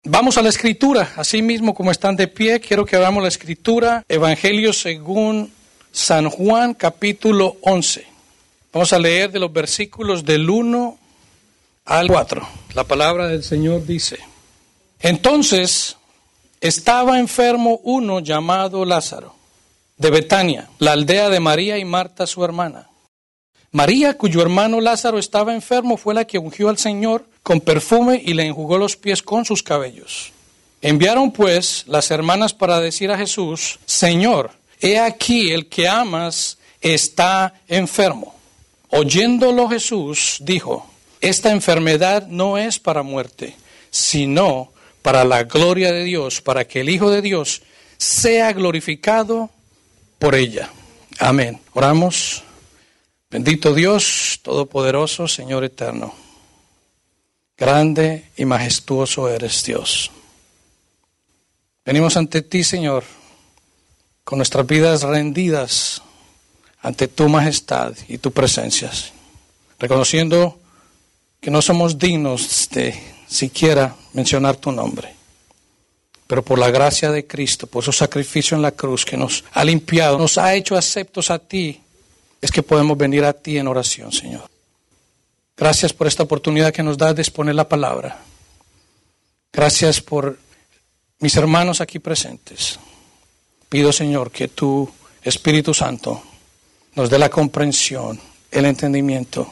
Vamos a la escritura, así mismo como están de pie, quiero que hagamos la escritura, Evangelio según San Juan, capítulo 11. Vamos a leer de los versículos del 1 al 4. La palabra del Señor dice: Entonces estaba enfermo uno llamado Lázaro, de Betania, la aldea de María y Marta su hermana. María, cuyo hermano Lázaro estaba enfermo, fue la que ungió al Señor con perfume y le enjugó los pies con sus cabellos. Enviaron pues las hermanas para decir a Jesús: Señor, he aquí el que amas está enfermo. Oyéndolo Jesús dijo: Esta enfermedad no es para muerte, sino para la gloria de Dios, para que el Hijo de Dios sea glorificado por ella. Amén. Oramos. Bendito Dios Todopoderoso, Señor eterno. Grande y majestuoso eres Dios. Venimos ante ti, Señor, con nuestras vidas rendidas ante tu majestad y tu presencia, reconociendo que no somos dignos de siquiera mencionar tu nombre. Pero por la gracia de Cristo, por su sacrificio en la cruz que nos ha limpiado, nos ha hecho aceptos a ti, es que podemos venir a ti en oración, Señor. Gracias por esta oportunidad que nos das de exponer la palabra. Gracias por mis hermanos aquí presentes. Pido, Señor, que tu Espíritu Santo nos dé la comprensión, el entendimiento,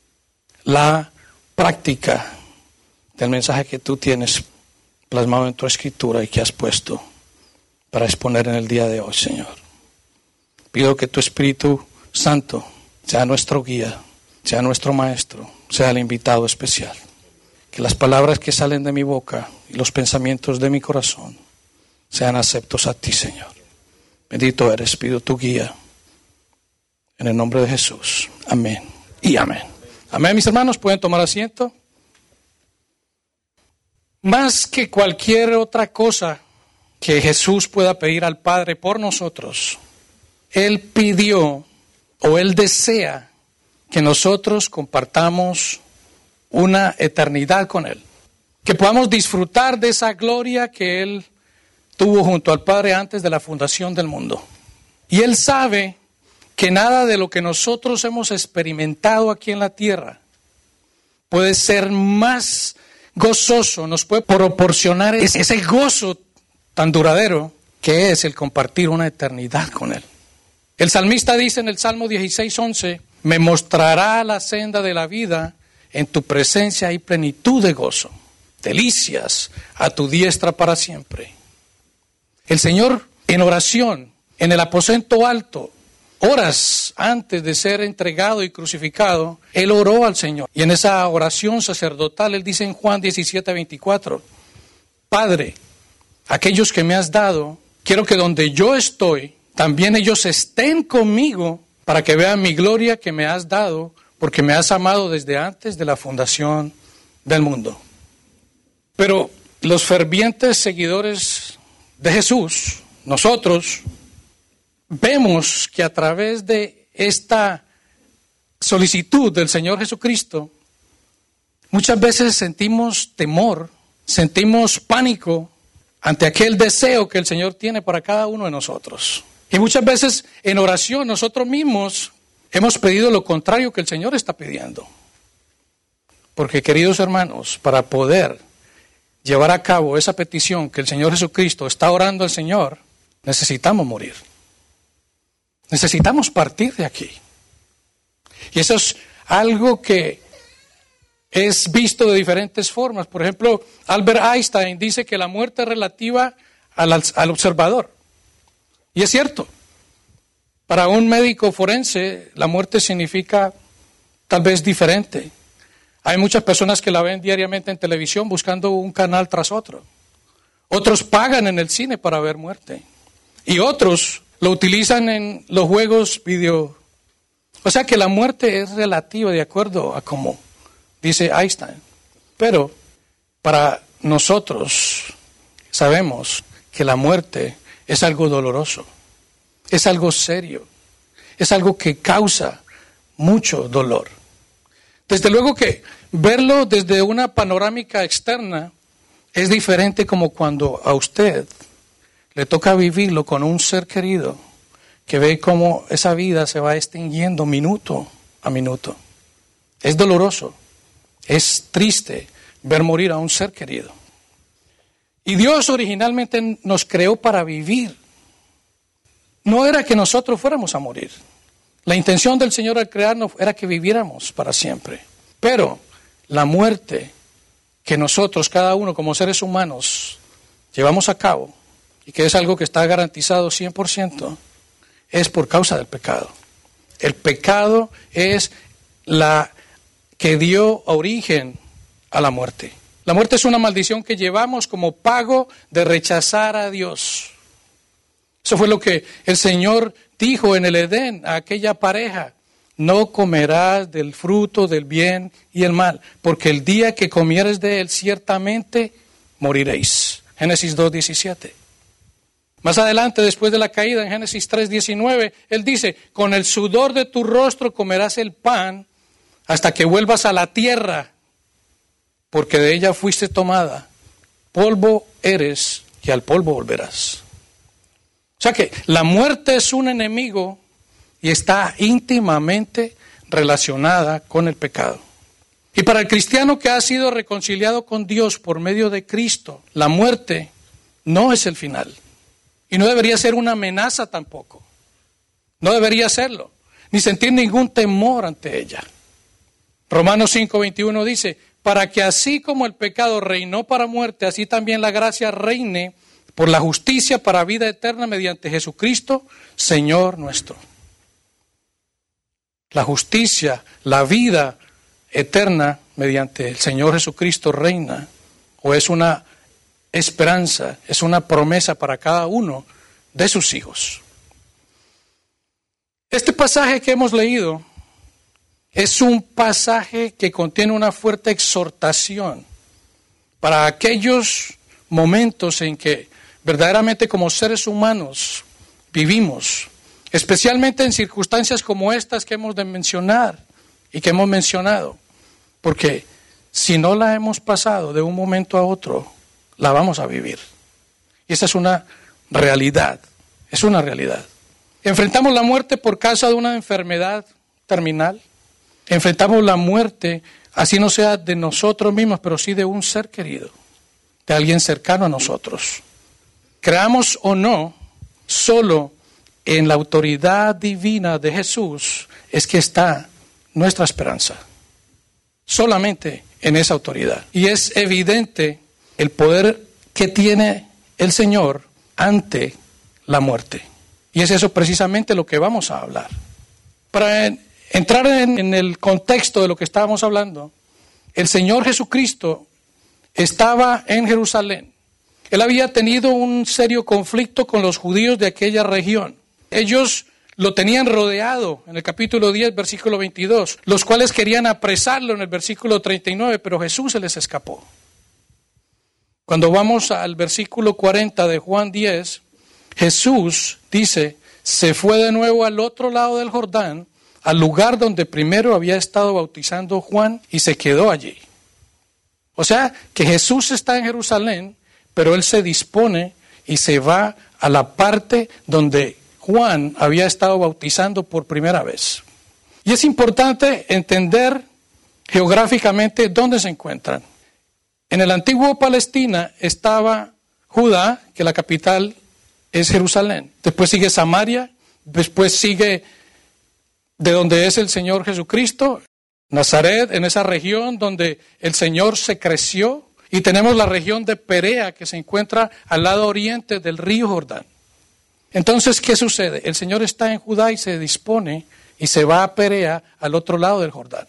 la práctica del mensaje que tú tienes plasmado en tu escritura y que has puesto para exponer en el día de hoy, Señor. Pido que tu Espíritu Santo sea nuestro guía, sea nuestro maestro, sea el invitado especial. Que las palabras que salen de mi boca y los pensamientos de mi corazón sean aceptos a ti, Señor. Bendito eres, pido tu guía. En el nombre de Jesús. Amén y amén. Amén, mis hermanos, pueden tomar asiento. Más que cualquier otra cosa que Jesús pueda pedir al Padre por nosotros, Él pidió o Él desea que nosotros compartamos una eternidad con Él. Que podamos disfrutar de esa gloria que Él tuvo junto al Padre antes de la fundación del mundo. Y Él sabe que nada de lo que nosotros hemos experimentado aquí en la tierra puede ser más gozoso, nos puede proporcionar ese gozo tan duradero que es el compartir una eternidad con Él. El salmista dice en el Salmo 16:11, me mostrará la senda de la vida, en tu presencia hay plenitud de gozo, delicias a tu diestra para siempre. El Señor en oración, en el aposento alto, horas antes de ser entregado y crucificado, Él oró al Señor. Y en esa oración sacerdotal, Él dice en Juan 17:24, Padre, aquellos que me has dado, quiero que donde yo estoy, también ellos estén conmigo para que vean mi gloria que me has dado, porque me has amado desde antes de la fundación del mundo. Pero los fervientes seguidores de Jesús, nosotros, vemos que a través de esta solicitud del Señor Jesucristo, muchas veces sentimos temor, sentimos pánico ante aquel deseo que el Señor tiene para cada uno de nosotros. Y muchas veces en oración nosotros mismos hemos pedido lo contrario que el Señor está pidiendo. Porque, queridos hermanos, para poder llevar a cabo esa petición que el Señor Jesucristo está orando al Señor, necesitamos morir. Necesitamos partir de aquí. Y eso es algo que es visto de diferentes formas. Por ejemplo, Albert Einstein dice que la muerte es relativa al observador. Y es cierto. Para un médico forense, la muerte significa tal vez diferente. Hay muchas personas que la ven diariamente en televisión buscando un canal tras otro. Otros pagan en el cine para ver muerte. Y otros lo utilizan en los juegos video. O sea que la muerte es relativa de acuerdo a como dice Einstein. Pero para nosotros sabemos que la muerte es algo doloroso, es algo serio, es algo que causa mucho dolor. Desde luego que verlo desde una panorámica externa Es diferente como cuando a usted le toca vivirlo con un ser querido que ve cómo esa vida se va extinguiendo minuto a minuto. Es doloroso, es triste ver morir a un ser querido. Y Dios originalmente nos creó para vivir. No era que nosotros fuéramos a morir. La intención del Señor al crearnos era que viviéramos para siempre. Pero la muerte que nosotros, cada uno como seres humanos, llevamos a cabo, y que es algo que está garantizado 100%, es por causa del pecado. El pecado es la que dio origen a la muerte. La muerte es una maldición que llevamos como pago de rechazar a Dios. Eso fue lo que el Señor dijo en el Edén a aquella pareja: no comerás del fruto del bien y el mal, porque el día que comieres de él ciertamente moriréis. Génesis 2:17. Más adelante, después de la caída, en Génesis 3:19, él dice: con el sudor de tu rostro comerás el pan hasta que vuelvas a la tierra, porque de ella fuiste tomada. Polvo eres y al polvo volverás. O sea que la muerte es un enemigo y está íntimamente relacionada con el pecado. Y para el cristiano que ha sido reconciliado con Dios por medio de Cristo, la muerte no es el final. Y no debería ser una amenaza tampoco. No debería serlo, ni sentir ningún temor ante ella. Romanos 5:21 dice: para que así como el pecado reinó para muerte, así también la gracia reine por la justicia para vida eterna mediante Jesucristo, Señor nuestro. La justicia, la vida eterna mediante el Señor Jesucristo reina, o es una esperanza, es una promesa para cada uno de sus hijos. Este pasaje que hemos leído es un pasaje que contiene una fuerte exhortación para aquellos momentos en que verdaderamente como seres humanos vivimos, especialmente en circunstancias como estas que hemos de mencionar y que hemos mencionado, porque si no la hemos pasado de un momento a otro, la vamos a vivir. Y esa es una realidad, es una realidad. Enfrentamos la muerte por causa de una enfermedad terminal. Enfrentamos la muerte, así no sea de nosotros mismos, pero sí de un ser querido, de alguien cercano a nosotros. Creamos o no, solo en la autoridad divina de Jesús es que está nuestra esperanza. Solamente en esa autoridad. Y es evidente el poder que tiene el Señor ante la muerte. Y es eso precisamente lo que vamos a hablar. Para entrar en el contexto de lo que estábamos hablando, el Señor Jesucristo estaba en Jerusalén. Él había tenido un serio conflicto con los judíos de aquella región. Ellos lo tenían rodeado en el capítulo 10, versículo 22, los cuales querían apresarlo en el versículo 39, pero Jesús se les escapó. Cuando vamos al versículo 40 de Juan 10, Jesús dice: se fue de nuevo al otro lado del Jordán, al lugar donde primero había estado bautizando Juan, y se quedó allí. O sea, que Jesús está en Jerusalén, pero él se dispone y se va a la parte donde Juan había estado bautizando por primera vez. Y es importante entender geográficamente dónde se encuentran. En el antiguo Palestina estaba Judá, que la capital es Jerusalén. Después sigue Samaria, después sigue de donde es el Señor Jesucristo, Nazaret, en esa región donde el Señor se creció. Y tenemos la región de Perea, que se encuentra al lado oriente del río Jordán. Entonces, ¿qué sucede? El Señor está en Judá y se dispone y se va a Perea, al otro lado del Jordán.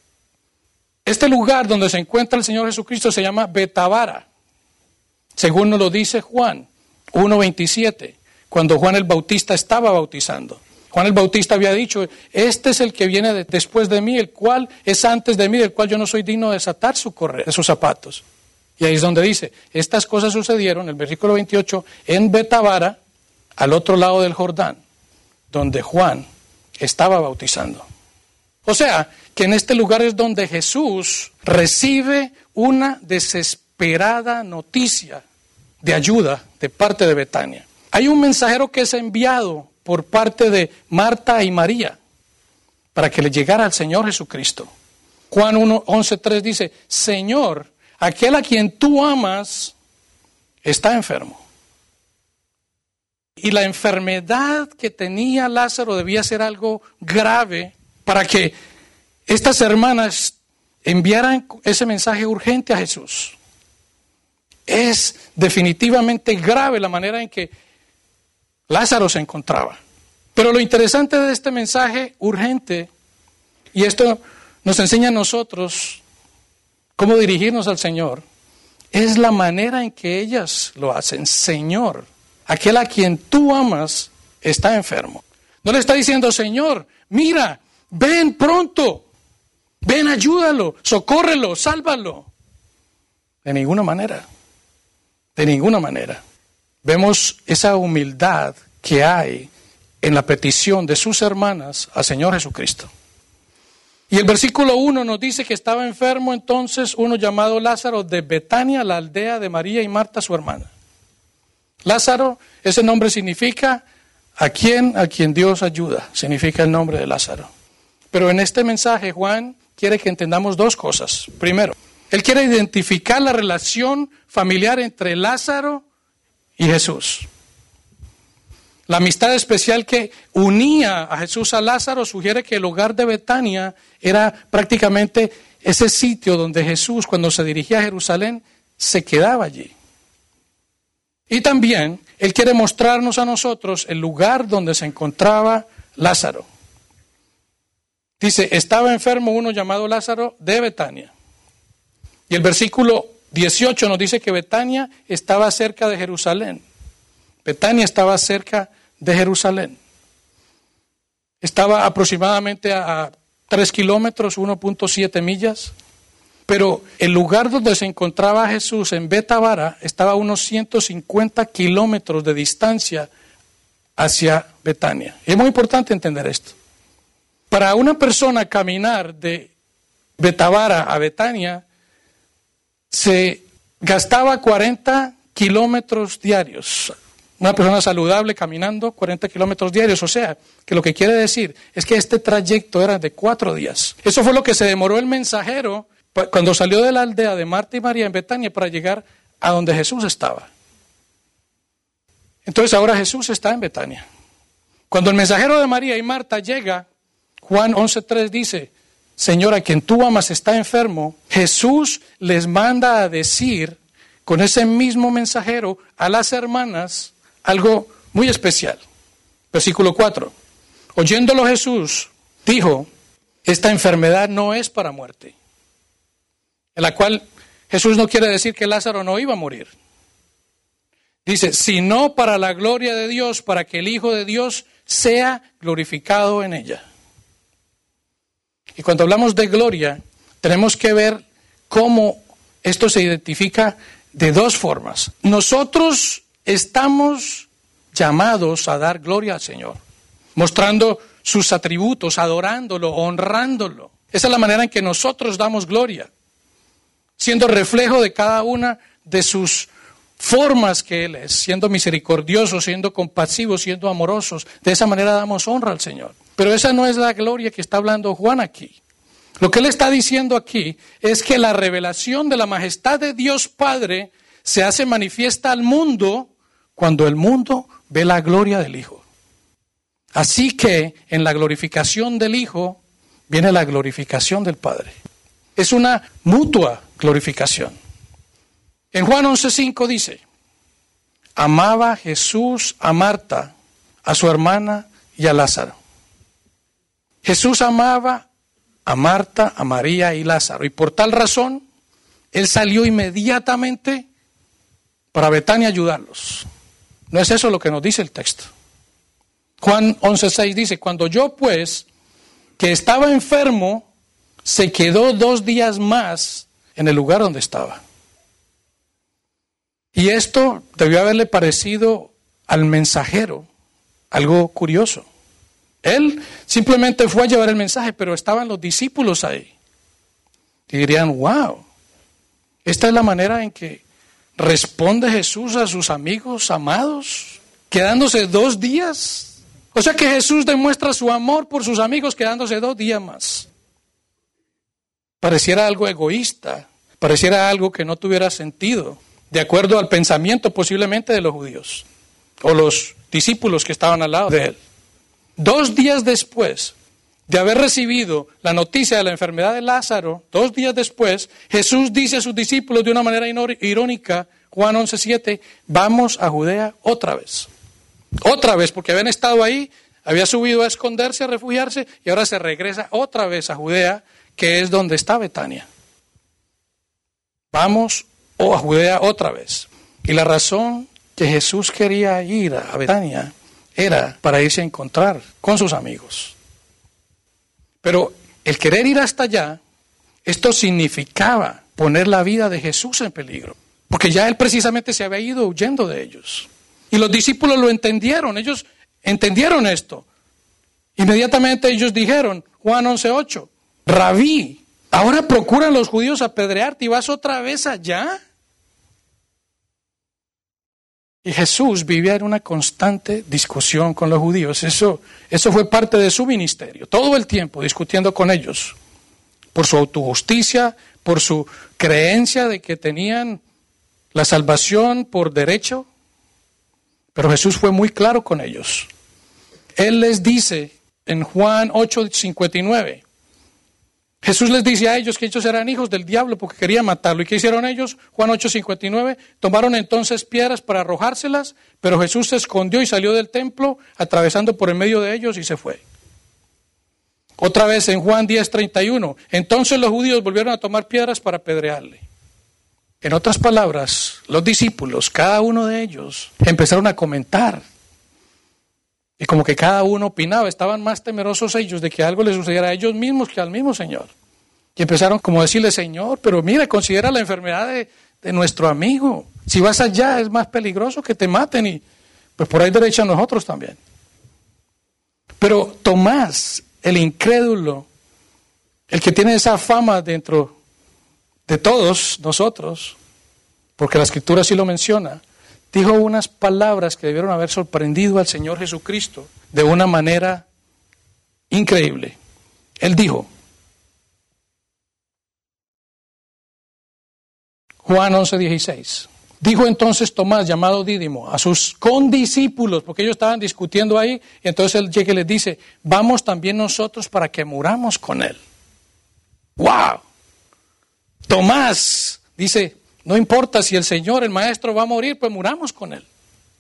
Este lugar donde se encuentra el Señor Jesucristo se llama Betabara, según nos lo dice Juan 1:27, cuando Juan el Bautista estaba bautizando. Juan el Bautista había dicho: este es el que viene después de mí, el cual es antes de mí, del cual yo no soy digno de desatar su correa, de sus zapatos. Y ahí es donde dice: estas cosas sucedieron, el versículo 28, en Betabara, al otro lado del Jordán, donde Juan estaba bautizando. O sea, que en este lugar es donde Jesús recibe una desesperada esperada noticia de ayuda de parte de Betania. Hay un mensajero que es enviado por parte de Marta y María para que le llegara al Señor Jesucristo. Juan 11:3 dice, Señor, aquel a quien tú amas está enfermo. Y la enfermedad que tenía Lázaro debía ser algo grave para que estas hermanas enviaran ese mensaje urgente a Jesús. Es definitivamente grave la manera en que Lázaro se encontraba. Pero lo interesante de este mensaje urgente, y esto nos enseña a nosotros cómo dirigirnos al Señor, es la manera en que ellas lo hacen. Señor, aquel a quien tú amas está enfermo. No le está diciendo, Señor, mira, ven pronto, ven, ayúdalo, socórrelo, sálvalo. De ninguna manera, de ninguna manera. Vemos esa humildad que hay en la petición de sus hermanas al Señor Jesucristo. Y el versículo 1 nos dice que estaba enfermo entonces uno llamado Lázaro de Betania, la aldea de María y Marta, su hermana. Lázaro, ese nombre significa a quien Dios ayuda, significa el nombre de Lázaro. Pero en este mensaje Juan quiere que entendamos dos cosas. Primero, él quiere identificar la relación familiar entre Lázaro y Jesús. La amistad especial que unía a Jesús a Lázaro sugiere que el hogar de Betania era prácticamente ese sitio donde Jesús, cuando se dirigía a Jerusalén, se quedaba allí. Y también él quiere mostrarnos a nosotros el lugar donde se encontraba Lázaro. Dice, estaba enfermo uno llamado Lázaro de Betania. Y el versículo 18 nos dice que Betania estaba cerca de Jerusalén. Betania estaba cerca de Jerusalén. Estaba aproximadamente a 3 kilómetros, 1.7 millas. Pero el lugar donde se encontraba Jesús en Betabara estaba a unos 150 kilómetros de distancia hacia Betania. Y es muy importante entender esto. Para una persona caminar de Betabara a Betania se gastaba 40 kilómetros diarios. Una persona saludable caminando 40 kilómetros diarios. O sea, que lo que quiere decir es que este trayecto era de 4 días. Eso fue lo que se demoró el mensajero cuando salió de la aldea de Marta y María en Betania para llegar a donde Jesús estaba. Entonces ahora Jesús está en Betania. Cuando el mensajero de María y Marta llega, Juan 11:3 dice, Señor, a quien tú amas está enfermo. Jesús les manda a decir con ese mismo mensajero a las hermanas algo muy especial. Versículo 4. Oyéndolo Jesús dijo, esta enfermedad no es para muerte. En la cual Jesús no quiere decir que Lázaro no iba a morir. Dice, sino para la gloria de Dios, para que el Hijo de Dios sea glorificado en ella. Y cuando hablamos de gloria, tenemos que ver cómo esto se identifica de dos formas. Nosotros estamos llamados a dar gloria al Señor, mostrando sus atributos, adorándolo, honrándolo. Esa es la manera en que nosotros damos gloria, siendo reflejo de cada una de sus formas que Él es, siendo misericordiosos, siendo compasivos, siendo amorosos. De esa manera damos honra al Señor. Pero esa no es la gloria que está hablando Juan aquí. Lo que él está diciendo aquí es que la revelación de la majestad de Dios Padre se hace manifiesta al mundo cuando el mundo ve la gloria del Hijo. Así que en la glorificación del Hijo viene la glorificación del Padre. Es una mutua glorificación. En Juan 11:5 dice, amaba Jesús a Marta, a su hermana y a Lázaro. Jesús amaba a Marta, a María y Lázaro. Y por tal razón, Él salió inmediatamente para Betania a ayudarlos. ¿No es eso lo que nos dice el texto? Juan 11:6 dice, cuando yo pues, que estaba enfermo, se quedó 2 días más en el lugar donde estaba. Y esto debió haberle parecido al mensajero algo curioso. Él simplemente fue a llevar el mensaje, pero estaban los discípulos ahí. Y dirían, wow, Esta es la manera en que responde Jesús a sus amigos amados, quedándose 2 días. O sea que Jesús demuestra su amor por sus amigos quedándose 2 días más. Pareciera algo egoísta, pareciera algo que no tuviera sentido, de acuerdo al pensamiento posiblemente de los judíos o los discípulos que estaban al lado de él. 2 días después de haber recibido la noticia de la enfermedad de Lázaro, 2 días después, Jesús dice a sus discípulos de una manera irónica, Juan 11:7, vamos a Judea otra vez. Otra vez, porque habían estado ahí, había subido a esconderse, a refugiarse, y ahora se regresa otra vez a Judea, que es donde está Betania. Vamos a Judea otra vez. Y la razón que Jesús quería ir a Betania era para irse a encontrar con sus amigos. Pero el querer ir hasta allá, esto significaba poner la vida de Jesús en peligro, porque ya él precisamente se había ido huyendo de ellos. Y los discípulos lo entendieron, ellos entendieron esto. Inmediatamente ellos dijeron, Juan 11:8, Rabí, ¿ahora procuran los judíos apedrearte y vas otra vez allá? Y Jesús vivía en una constante discusión con los judíos. Eso fue parte de su ministerio, todo el tiempo discutiendo con ellos, por su autojusticia, por su creencia de que tenían la salvación por derecho. Pero Jesús fue muy claro con ellos. Él les dice en Juan 8:59, Jesús les dice a ellos que ellos eran hijos del diablo porque querían matarlo. ¿Y qué hicieron ellos? Juan 8:59, tomaron entonces piedras para arrojárselas, pero Jesús se escondió y salió del templo, atravesando por en medio de ellos y se fue. Otra vez en Juan 10:31, entonces los judíos volvieron a tomar piedras para apedrearle. En otras palabras, los discípulos, cada uno de ellos, empezaron a comentar. Y como que cada uno opinaba, estaban más temerosos ellos de que algo les sucediera a ellos mismos que al mismo Señor. Y empezaron como a decirle, Señor, pero mira, considera la enfermedad de nuestro amigo. Si vas allá es más peligroso que te maten y pues por ahí derecho a nosotros también. Pero Tomás, el incrédulo, el que tiene esa fama dentro de todos nosotros, porque la Escritura así lo menciona, dijo unas palabras que debieron haber sorprendido al Señor Jesucristo de una manera increíble. Él dijo, Juan 11:16, dijo entonces Tomás, llamado Dídimo, a sus condiscípulos, porque ellos estaban discutiendo ahí, y entonces él llega y les dice, vamos también nosotros para que muramos con él. ¡Wow! Tomás dice, no importa si el Señor, el Maestro, va a morir, pues muramos con él.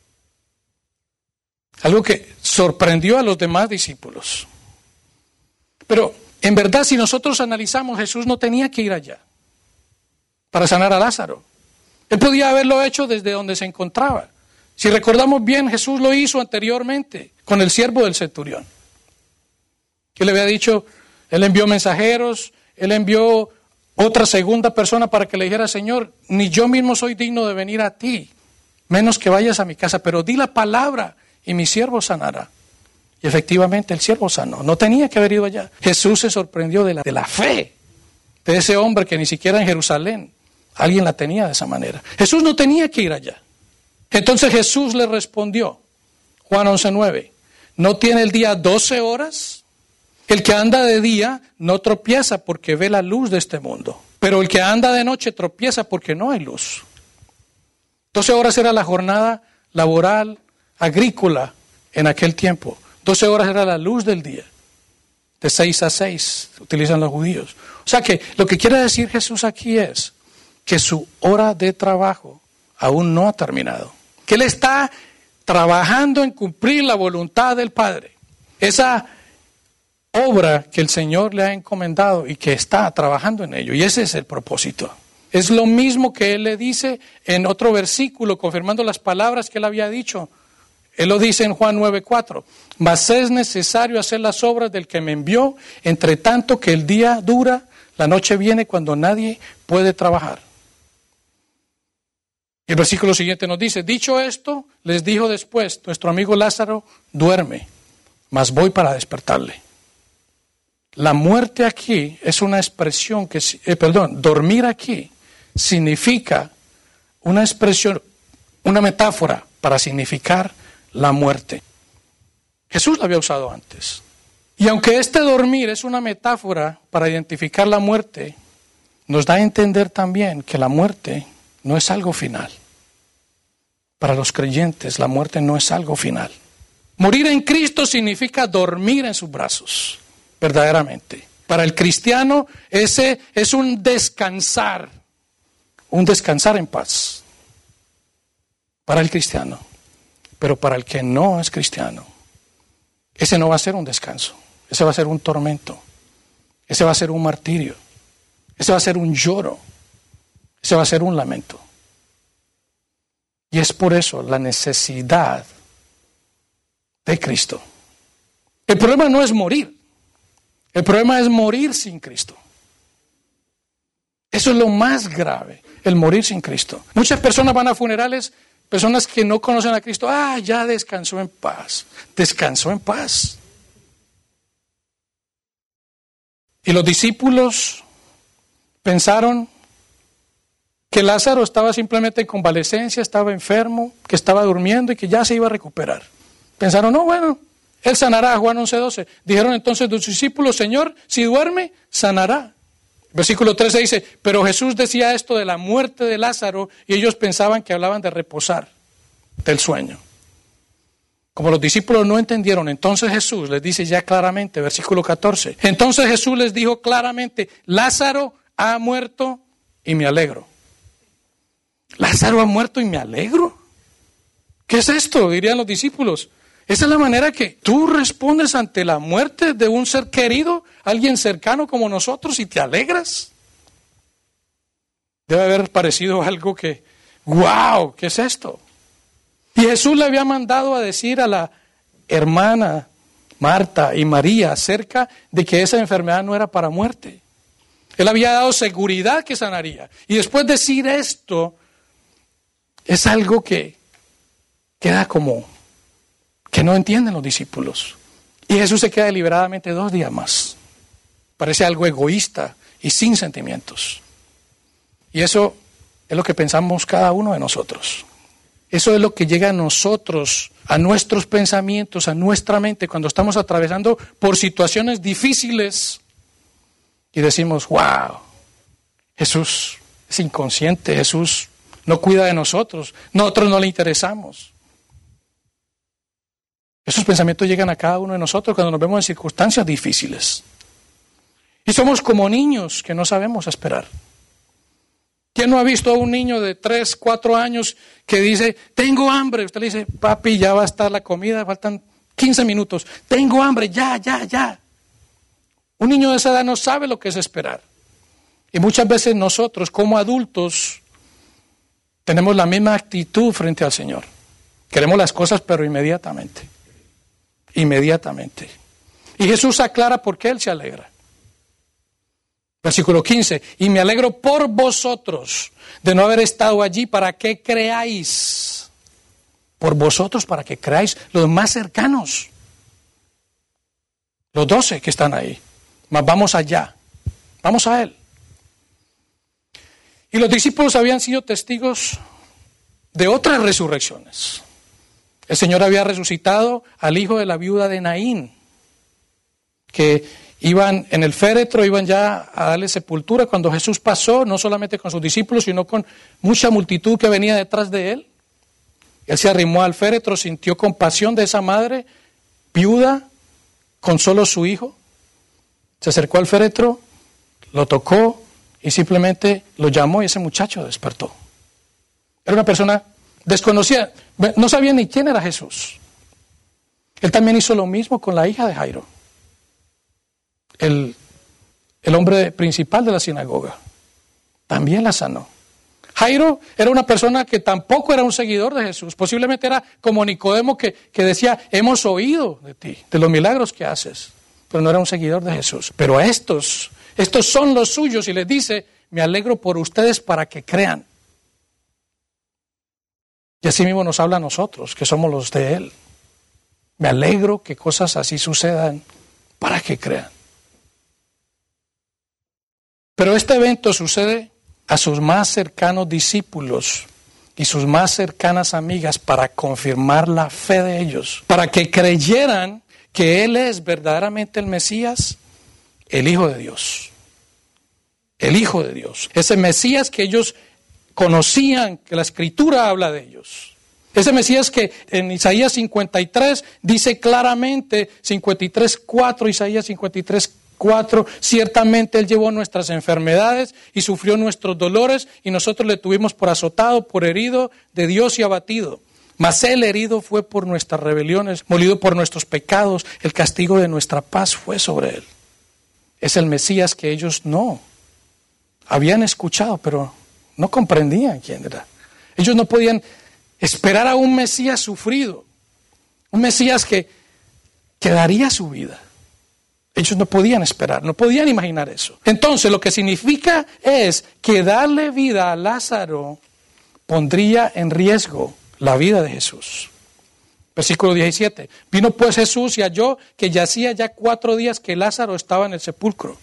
Algo que sorprendió a los demás discípulos. Pero en verdad, si nosotros analizamos, Jesús no tenía que ir allá para sanar a Lázaro. Él podía haberlo hecho desde donde se encontraba. Si recordamos bien, Jesús lo hizo anteriormente con el siervo del centurión. Que le había dicho, él envió mensajeros, él envió otra segunda persona para que le dijera, Señor, ni yo mismo soy digno de venir a ti, menos que vayas a mi casa, pero di la palabra y mi siervo sanará. Y efectivamente el siervo sanó, no tenía que haber ido allá. Jesús se sorprendió de la fe de ese hombre que ni siquiera en Jerusalén alguien la tenía de esa manera. Jesús no tenía que ir allá. Entonces Jesús le respondió, Juan 11:9, ¿no tiene el día 12 horas? El que anda de día no tropieza porque ve la luz de este mundo, pero el que anda de noche tropieza porque no hay luz. 12 horas era la jornada laboral, agrícola en aquel tiempo. 12 horas era la luz del día. De 6 a 6 utilizan los judíos. O sea que lo que quiere decir Jesús aquí es que su hora de trabajo aún no ha terminado. Que Él está trabajando en cumplir la voluntad del Padre. Esa obra que el Señor le ha encomendado y que está trabajando en ello. Y ese es el propósito. Es lo mismo que Él le dice en otro versículo, confirmando las palabras que Él había dicho. Él lo dice en Juan 9:4. Mas es necesario hacer las obras del que me envió, entre tanto que el día dura, la noche viene cuando nadie puede trabajar. Y el versículo siguiente nos dice, dicho esto, les dijo después, nuestro amigo Lázaro duerme, mas voy para despertarle. La muerte aquí es una expresión que, dormir aquí significa una expresión, una metáfora para significar la muerte. Jesús la había usado antes. Y aunque este dormir es una metáfora para identificar la muerte, nos da a entender también que la muerte no es algo final. Para los creyentes, la muerte no es algo final. Morir en Cristo significa dormir en sus brazos, verdaderamente. Para el cristiano, ese es un descansar en paz. Para el cristiano. Pero para el que no es cristiano, ese no va a ser un descanso. Ese va a ser un tormento. Ese va a ser un martirio. Ese va a ser un lloro. Ese va a ser un lamento. Y es por eso la necesidad de Cristo. El problema no es morir. El problema es morir sin Cristo. Eso es lo más grave, el morir sin Cristo. Muchas personas van a funerales, personas que no conocen a Cristo. Ya descansó en paz. Descansó en paz. Y los discípulos pensaron que Lázaro estaba simplemente en convalecencia, estaba enfermo, que estaba durmiendo y que ya se iba a recuperar. Pensaron, no, bueno, él sanará, Juan 11:12. Dijeron entonces los discípulos, Señor, si duerme, sanará. Versículo 13 dice, pero Jesús decía esto de la muerte de Lázaro y ellos pensaban que hablaban de reposar, del sueño. Como los discípulos no entendieron, entonces Jesús les dice ya claramente, versículo 14, entonces Jesús les dijo claramente, Lázaro ha muerto y me alegro. ¿Lázaro ha muerto y me alegro? ¿Qué es esto? Dirían los discípulos. Esa es la manera que tú respondes ante la muerte de un ser querido, alguien cercano como nosotros, y te alegras. Debe haber parecido algo que, ¡wow! ¿Qué es esto? Y Jesús le había mandado a decir a la hermana Marta y María acerca de que esa enfermedad no era para muerte. Él había dado seguridad que sanaría. Y después decir esto es algo que queda como que no entienden los discípulos. Y Jesús se queda deliberadamente 2 días más. Parece algo egoísta y sin sentimientos. Y eso es lo que pensamos cada uno de nosotros. Eso es lo que llega a nosotros, a nuestros pensamientos, a nuestra mente, cuando estamos atravesando por situaciones difíciles y decimos, wow, Jesús es inconsciente, Jesús no cuida de nosotros no le interesamos. Esos pensamientos llegan a cada uno de nosotros cuando nos vemos en circunstancias difíciles. Y somos como niños que no sabemos esperar. ¿Quién no ha visto a un niño de 3, 4 años que dice, tengo hambre? Usted le dice, papi, ya va a estar la comida, faltan 15 minutos. Tengo hambre, ya. Un niño de esa edad no sabe lo que es esperar. Y muchas veces nosotros, como adultos, tenemos la misma actitud frente al Señor. Queremos las cosas, pero inmediatamente. Inmediatamente. Y Jesús aclara por qué Él se alegra. Versículo 15, y me alegro por vosotros de no haber estado allí para que creáis. Por vosotros para que creáis, los más cercanos. Los 12 que están ahí. Mas vamos allá, vamos a Él. Y los discípulos habían sido testigos de otras resurrecciones. El Señor había resucitado al hijo de la viuda de Naín, que iban en el féretro, iban ya a darle sepultura. Cuando Jesús pasó, no solamente con sus discípulos, sino con mucha multitud que venía detrás de Él. Él se arrimó al féretro, sintió compasión de esa madre viuda con solo su hijo. Se acercó al féretro, lo tocó y simplemente lo llamó y ese muchacho despertó. Era una persona desconocida, no sabía ni quién era Jesús. Él también hizo lo mismo con la hija de Jairo. El hombre principal de la sinagoga, también la sanó. Jairo era una persona que tampoco era un seguidor de Jesús, posiblemente era como Nicodemo que decía, hemos oído de ti, de los milagros que haces, pero no era un seguidor de Jesús. Pero a estos son los suyos y les dice, me alegro por ustedes para que crean. Y así mismo nos habla a nosotros, que somos los de Él. Me alegro que cosas así sucedan para que crean. Pero este evento sucede a sus más cercanos discípulos y sus más cercanas amigas para confirmar la fe de ellos, para que creyeran que Él es verdaderamente el Mesías, el Hijo de Dios. El Hijo de Dios. Ese Mesías que ellos conocían, que la Escritura habla de ellos. Ese Mesías que en Isaías 53 dice claramente, 53:4, Isaías 53:4, ciertamente Él llevó nuestras enfermedades y sufrió nuestros dolores y nosotros le tuvimos por azotado, por herido de Dios y abatido. Mas Él herido fue por nuestras rebeliones, molido por nuestros pecados, el castigo de nuestra paz fue sobre Él. Es el Mesías que ellos no habían escuchado, pero no comprendían quién era. Ellos no podían esperar a un Mesías sufrido, un Mesías que daría su vida. Ellos no podían esperar, no podían imaginar eso. Entonces, lo que significa es que darle vida a Lázaro pondría en riesgo la vida de Jesús. Versículo 17. Vino pues Jesús y halló que yacía ya 4 días que Lázaro estaba en el sepulcro.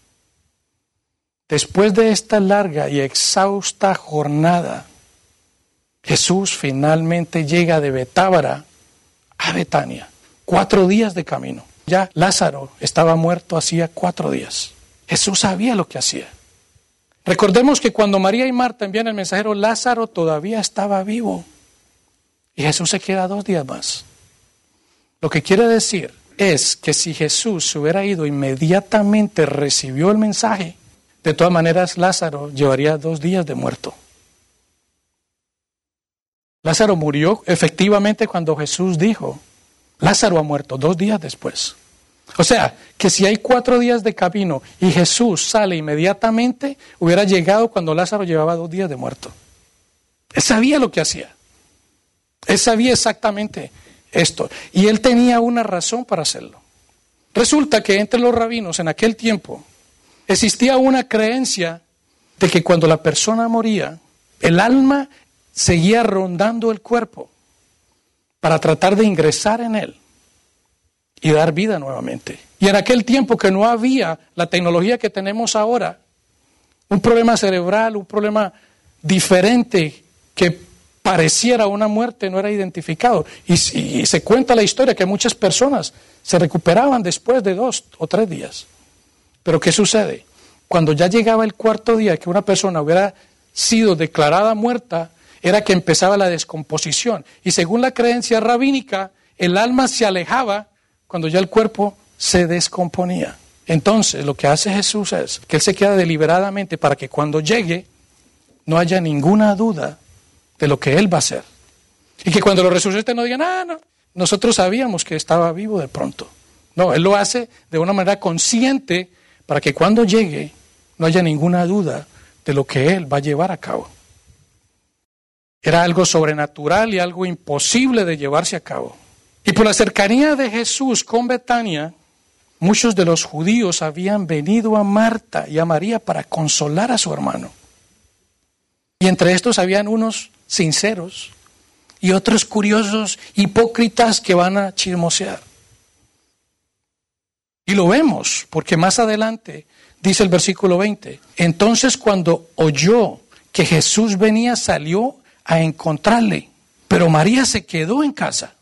Después de esta larga y exhausta jornada, Jesús finalmente llega de Betábara a Betania. 4 días de camino. Ya Lázaro estaba muerto hacía 4 días. Jesús sabía lo que hacía. Recordemos que cuando María y Marta envían el mensajero, Lázaro todavía estaba vivo. Y Jesús se queda 2 días más. Lo que quiere decir es que si Jesús se hubiera ido inmediatamente, recibió el mensaje, de todas maneras Lázaro llevaría 2 días de muerto. Lázaro murió efectivamente cuando Jesús dijo, Lázaro ha muerto 2 días después. O sea, que si hay 4 días de camino y Jesús sale inmediatamente, hubiera llegado cuando Lázaro llevaba 2 días de muerto. Él sabía lo que hacía. Él sabía exactamente esto. Y él tenía una razón para hacerlo. Resulta que entre los rabinos en aquel tiempo existía una creencia de que cuando la persona moría, el alma seguía rondando el cuerpo para tratar de ingresar en él y dar vida nuevamente. Y en aquel tiempo que no había la tecnología que tenemos ahora, un problema cerebral, un problema diferente que pareciera una muerte no era identificado. Y se cuenta la historia que muchas personas se recuperaban después de 2 o 3 días. Pero ¿qué sucede? Cuando ya llegaba el 4.º día que una persona hubiera sido declarada muerta, era que empezaba la descomposición. Y según la creencia rabínica, el alma se alejaba cuando ya el cuerpo se descomponía. Entonces, lo que hace Jesús es que Él se queda deliberadamente para que cuando llegue no haya ninguna duda de lo que Él va a hacer. Y que cuando lo resucite no digan, no, nosotros sabíamos que estaba vivo de pronto. No, Él lo hace de una manera consciente para que cuando llegue no haya ninguna duda de lo que Él va a llevar a cabo. Era algo sobrenatural y algo imposible de llevarse a cabo. Y por la cercanía de Jesús con Betania, muchos de los judíos habían venido a Marta y a María para consolar a su hermano. Y entre estos habían unos sinceros y otros curiosos, hipócritas que van a chismosear. Y lo vemos, porque más adelante dice el versículo 20, entonces cuando oyó que Jesús venía, salió a encontrarle, pero María se quedó en casa.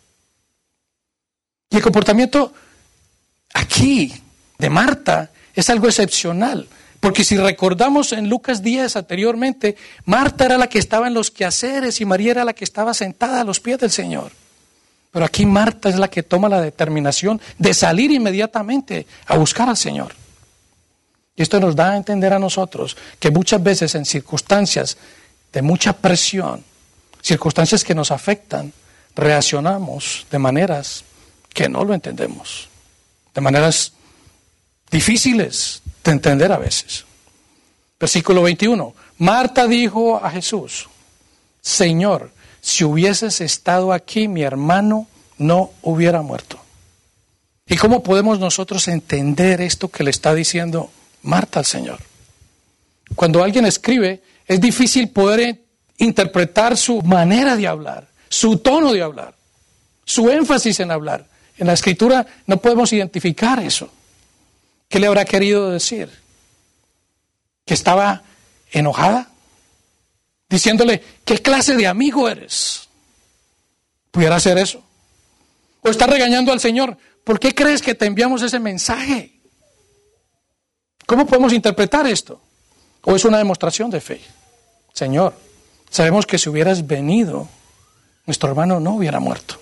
Y el comportamiento aquí de Marta es algo excepcional, porque si recordamos en Lucas 10 anteriormente, Marta era la que estaba en los quehaceres y María era la que estaba sentada a los pies del Señor. Pero aquí Marta es la que toma la determinación de salir inmediatamente a buscar al Señor. Y esto nos da a entender a nosotros que muchas veces en circunstancias de mucha presión, circunstancias que nos afectan, reaccionamos de maneras que no lo entendemos, de maneras difíciles de entender a veces. Versículo 21. Marta dijo a Jesús, Señor, si hubieses estado aquí, mi hermano no hubiera muerto. ¿Y cómo podemos nosotros entender esto que le está diciendo Marta al Señor? Cuando alguien escribe, es difícil poder interpretar su manera de hablar, su tono de hablar, su énfasis en hablar. En la Escritura no podemos identificar eso. ¿Qué le habrá querido decir? Que estaba enojada, diciéndole, ¿qué clase de amigo eres? ¿Pudiera hacer eso? O está regañando al Señor, ¿por qué crees que te enviamos ese mensaje? ¿Cómo podemos interpretar esto? ¿O es una demostración de fe? Señor, sabemos que si hubieras venido, nuestro hermano no hubiera muerto.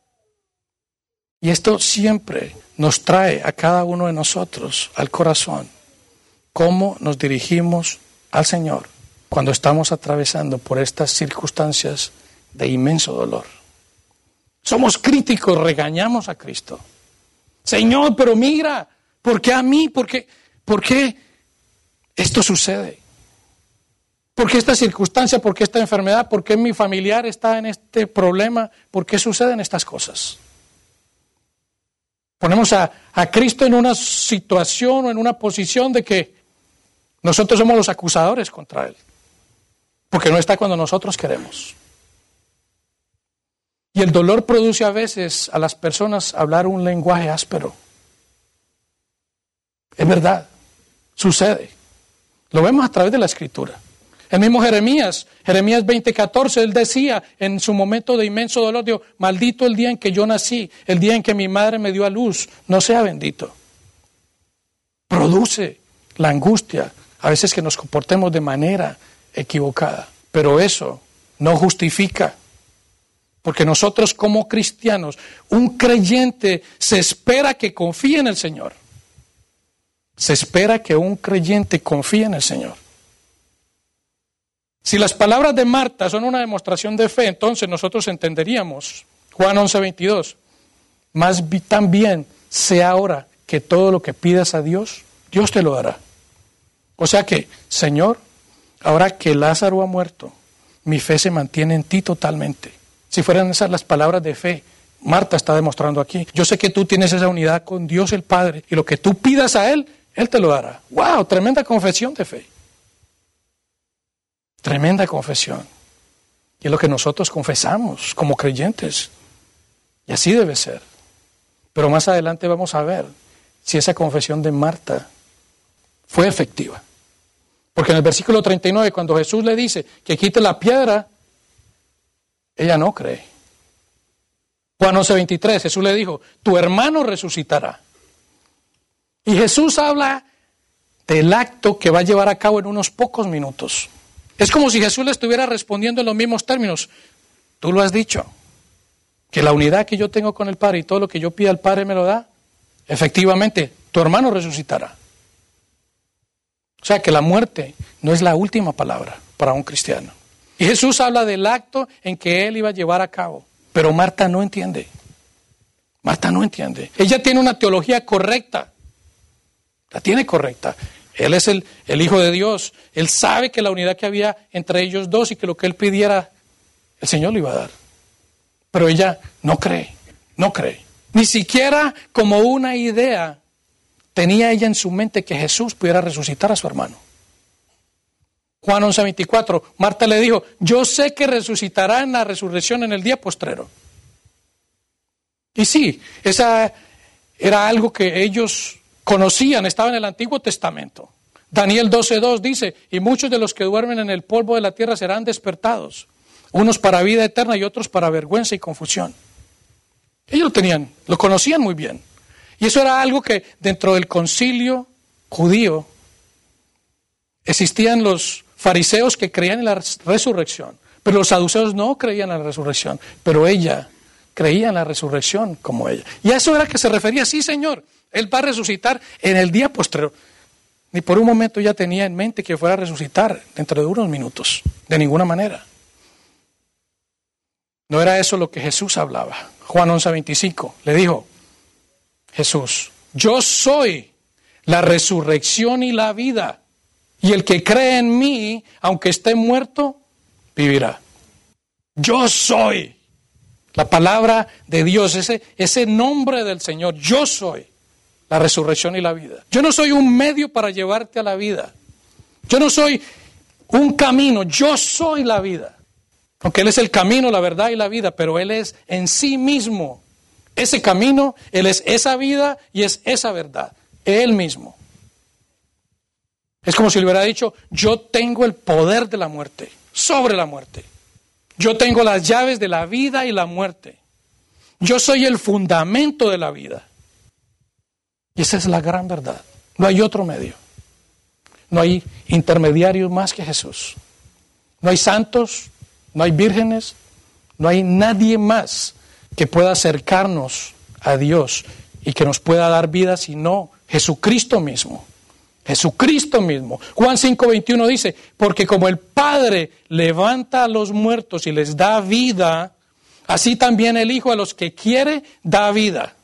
Y esto siempre nos trae a cada uno de nosotros al corazón cómo nos dirigimos al Señor cuando estamos atravesando por estas circunstancias de inmenso dolor. Somos críticos, regañamos a Cristo. Señor, pero mira, ¿por qué a mí? ¿Por qué esto sucede? ¿Por qué esta circunstancia? ¿Por qué esta enfermedad? ¿Por qué mi familiar está en este problema? ¿Por qué suceden estas cosas? Ponemos a Cristo en una situación o en una posición de que nosotros somos los acusadores contra Él, porque no está cuando nosotros queremos. Y el dolor produce a veces a las personas hablar un lenguaje áspero. Es verdad, sucede. Lo vemos a través de la Escritura. El mismo Jeremías 20:14, él decía en su momento de inmenso dolor, dijo, maldito el día en que yo nací, el día en que mi madre me dio a luz, no sea bendito. Produce la angustia, a veces que nos comportemos de manera equivocada, pero eso no justifica. Porque nosotros como cristianos, un creyente se espera que confíe en el Señor. Se espera que un creyente confíe en el Señor. Si las palabras de Marta son una demostración de fe, entonces nosotros entenderíamos, Juan 11:22, más también sea ahora que todo lo que pidas a Dios, Dios te lo dará. O sea que, Señor, ahora que Lázaro ha muerto, mi fe se mantiene en ti totalmente. Si fueran esas las palabras de fe, Marta está demostrando aquí. Yo sé que tú tienes esa unidad con Dios el Padre y lo que tú pidas a Él, Él te lo dará. ¡Wow! Tremenda confesión de fe. Tremenda confesión. Y es lo que nosotros confesamos como creyentes. Y así debe ser. Pero más adelante vamos a ver si esa confesión de Marta fue efectiva. Porque en el versículo 39, cuando Jesús le dice que quite la piedra, ella no cree. Juan 11:23, Jesús le dijo, tu hermano resucitará. Y Jesús habla del acto que va a llevar a cabo en unos pocos minutos. Es como si Jesús le estuviera respondiendo en los mismos términos. Tú lo has dicho, que la unidad que yo tengo con el Padre y todo lo que yo pida al Padre me lo da. Efectivamente, tu hermano resucitará. O sea que la muerte no es la última palabra para un cristiano. Y Jesús habla del acto en que Él iba a llevar a cabo. Pero Marta no entiende. Marta no entiende. Ella tiene una teología correcta. La tiene correcta. Él es el Hijo de Dios. Él sabe que la unidad que había entre ellos dos y que lo que Él pidiera, el Señor lo iba a dar. Pero ella no cree. No cree. Ni siquiera como una idea tenía ella en su mente que Jesús pudiera resucitar a su hermano. Juan 11:24, Marta le dijo, yo sé que resucitará en la resurrección en el día postrero. Y sí, esa era algo que ellos conocían, estaba en el Antiguo Testamento. Daniel 12:2 dice, y muchos de los que duermen en el polvo de la tierra serán despertados, unos para vida eterna y otros para vergüenza y confusión. Ellos lo tenían, lo conocían muy bien. Y eso era algo que dentro del concilio judío existían los fariseos que creían en la resurrección, pero los saduceos no creían en la resurrección, pero ella creía en la resurrección como ella. Y a eso era que se refería, sí Señor, Él va a resucitar en el día postrero. Ni por un momento ella tenía en mente que fuera a resucitar dentro de unos minutos, de ninguna manera. No era eso lo que Jesús hablaba. Juan 11:25 le dijo Jesús, yo soy la resurrección y la vida. Y el que cree en mí, aunque esté muerto, vivirá. Yo soy la palabra de Dios, ese nombre del Señor. Yo soy la resurrección y la vida. Yo no soy un medio para llevarte a la vida. Yo no soy un camino, yo soy la vida. Aunque Él es el camino, la verdad y la vida, pero Él es en sí mismo ese camino, Él es esa vida y es esa verdad. Él mismo. Es como si le hubiera dicho, yo tengo el poder de la muerte, sobre la muerte. Yo tengo las llaves de la vida y la muerte. Yo soy el fundamento de la vida. Y esa es la gran verdad. No hay otro medio. No hay intermediario más que Jesús. No hay santos, no hay vírgenes, no hay nadie más que pueda acercarnos a Dios y que nos pueda dar vida sino Jesucristo mismo. Jesucristo mismo. Juan 5:21 dice, porque como el Padre levanta a los muertos y les da vida, así también el Hijo a los que quiere da vida.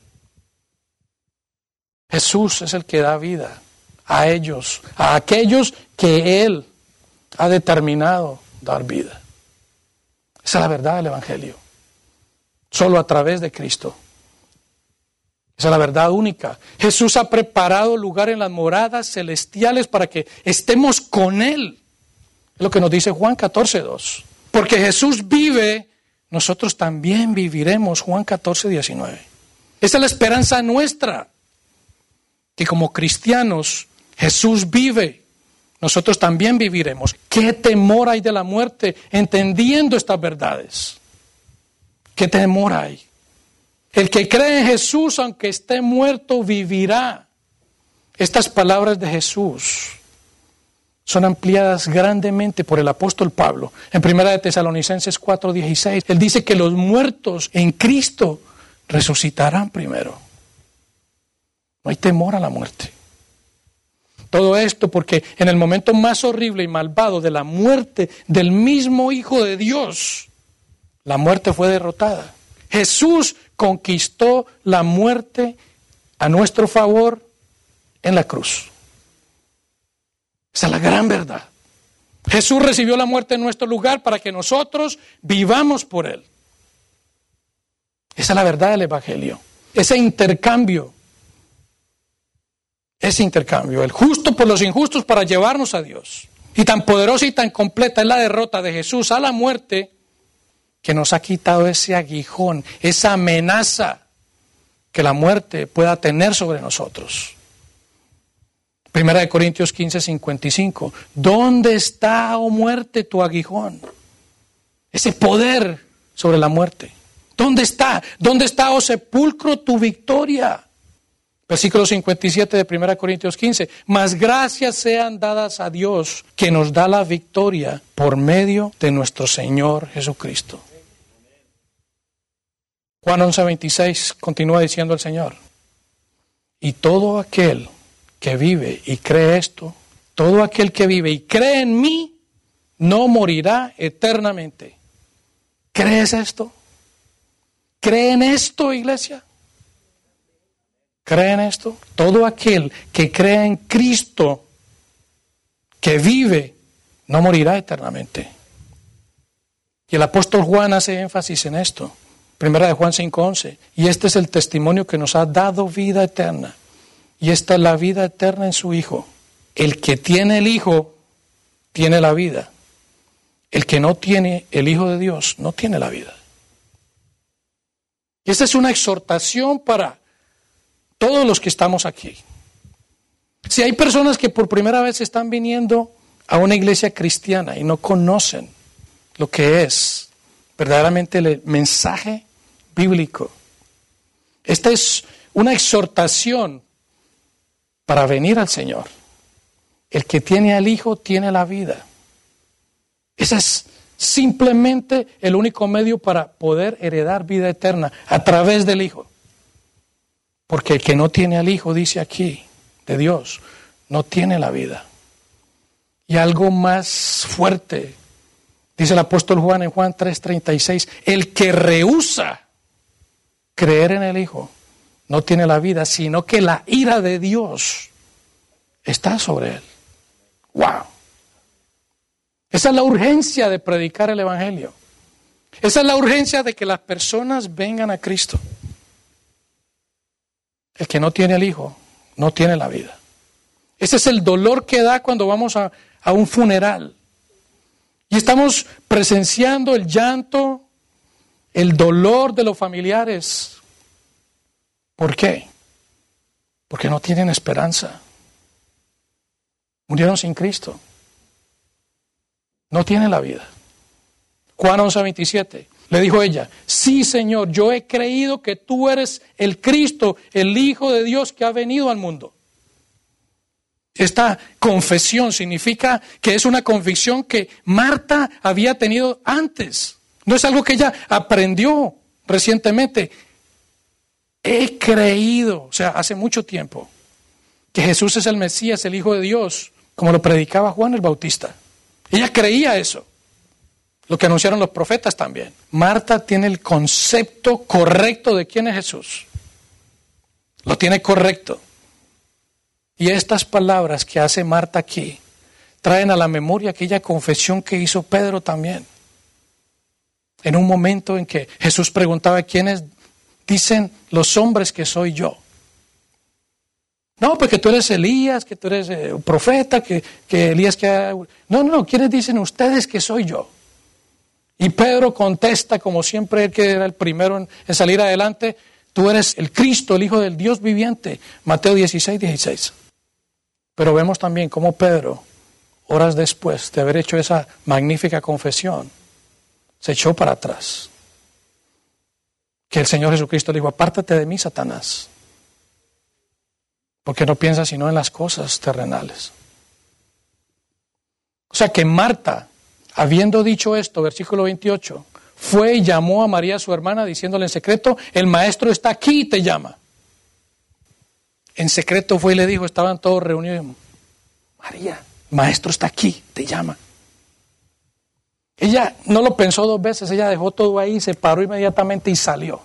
Jesús es el que da vida a ellos, a aquellos que Él ha determinado dar vida. Esa es la verdad del Evangelio. Solo a través de Cristo. Esa es la verdad única. Jesús ha preparado lugar en las moradas celestiales para que estemos con Él. Es lo que nos dice Juan 14:2. Porque Jesús vive, nosotros también viviremos. Juan 14:19. Esa es la esperanza nuestra. Que como cristianos, Jesús vive. Nosotros también viviremos. ¿Qué temor hay de la muerte entendiendo estas verdades? ¿Qué temor hay? El que cree en Jesús, aunque esté muerto, vivirá. Estas palabras de Jesús son ampliadas grandemente por el apóstol Pablo. En 1 de Tesalonicenses 4:16, él dice que los muertos en Cristo resucitarán primero. No hay temor a la muerte. Todo esto porque en el momento más horrible y malvado de la muerte del mismo Hijo de Dios, la muerte fue derrotada. Jesús conquistó la muerte a nuestro favor en la cruz. Esa es la gran verdad. Jesús recibió la muerte en nuestro lugar para que nosotros vivamos por Él. Esa es la verdad del Evangelio. Ese intercambio, el justo por los injustos para llevarnos a Dios. Y tan poderosa y tan completa es la derrota de Jesús a la muerte que nos ha quitado ese aguijón, esa amenaza que la muerte pueda tener sobre nosotros. 1 Corintios 15:55. ¿Dónde está, oh muerte, tu aguijón? Ese poder sobre la muerte. ¿Dónde está? ¿Dónde está, oh sepulcro, tu victoria? Versículo 57 de 1 Corintios 15. Mas gracias sean dadas a Dios que nos da la victoria por medio de nuestro Señor Jesucristo. Juan 11:26 continúa diciendo el Señor. Y todo aquel que vive y cree esto, todo aquel que vive y cree en mí, no morirá eternamente. ¿Crees esto? ¿Creen esto, iglesia? ¿Creen esto? Todo aquel que cree en Cristo, que vive, no morirá eternamente. Y el apóstol Juan hace énfasis en esto. 1 Juan 5:11. Y este es el testimonio que nos ha dado vida eterna. Y esta es la vida eterna en su Hijo. El que tiene el Hijo, tiene la vida. El que no tiene el Hijo de Dios, no tiene la vida. Y esta es una exhortación para todos los que estamos aquí. Si hay personas que por primera vez están viniendo a una iglesia cristiana y no conocen lo que es verdaderamente el mensaje bíblico, esta es una exhortación para venir al Señor. El que tiene al Hijo tiene la vida. Ese es simplemente el único medio para poder heredar vida eterna a través del Hijo. Porque el que no tiene al Hijo, dice aquí, de Dios, no tiene la vida. Y algo más fuerte, dice el apóstol Juan en Juan 3:36, el que rehúsa creer en el Hijo no tiene la vida, sino que la ira de Dios está sobre él. ¡Wow! Esa es la urgencia de predicar el Evangelio. Esa es la urgencia de que las personas vengan a Cristo. El que no tiene el Hijo no tiene la vida. Ese es el dolor que da cuando vamos a un funeral. Y estamos presenciando el llanto, el dolor de los familiares. ¿Por qué? Porque no tienen esperanza. Murieron sin Cristo. No tienen la vida. Juan 11:27. Le dijo ella, sí, Señor, yo he creído que tú eres el Cristo, el Hijo de Dios que ha venido al mundo. Esta confesión significa que es una convicción que Marta había tenido antes. No es algo que ella aprendió recientemente. He creído, o sea, hace mucho tiempo, que Jesús es el Mesías, el Hijo de Dios, como lo predicaba Juan el Bautista. Ella creía eso. Lo que anunciaron los profetas también. Marta tiene el concepto correcto de quién es Jesús. Lo tiene correcto. Y estas palabras que hace Marta aquí traen a la memoria aquella confesión que hizo Pedro también. En un momento en que Jesús preguntaba quiénes dicen los hombres que soy yo. No, porque tú eres Elías, que tú eres un profeta, que Elías que... No, ¿quiénes dicen ustedes que soy yo? Y Pedro contesta, como siempre, él que era el primero en salir adelante, tú eres el Cristo, el Hijo del Dios viviente. Mateo 16:16. Pero vemos también cómo Pedro, horas después de haber hecho esa magnífica confesión, se echó para atrás. Que el Señor Jesucristo le dijo, apártate de mí, Satanás, porque no piensas sino en las cosas terrenales. O sea que Marta, habiendo dicho esto, versículo 28, fue y llamó a María su hermana diciéndole en secreto, el maestro está aquí y te llama. En secreto fue y le dijo, estaban todos reunidos, María, el maestro está aquí, te llama. Ella no lo pensó dos veces, ella dejó todo ahí, se paró inmediatamente y salió.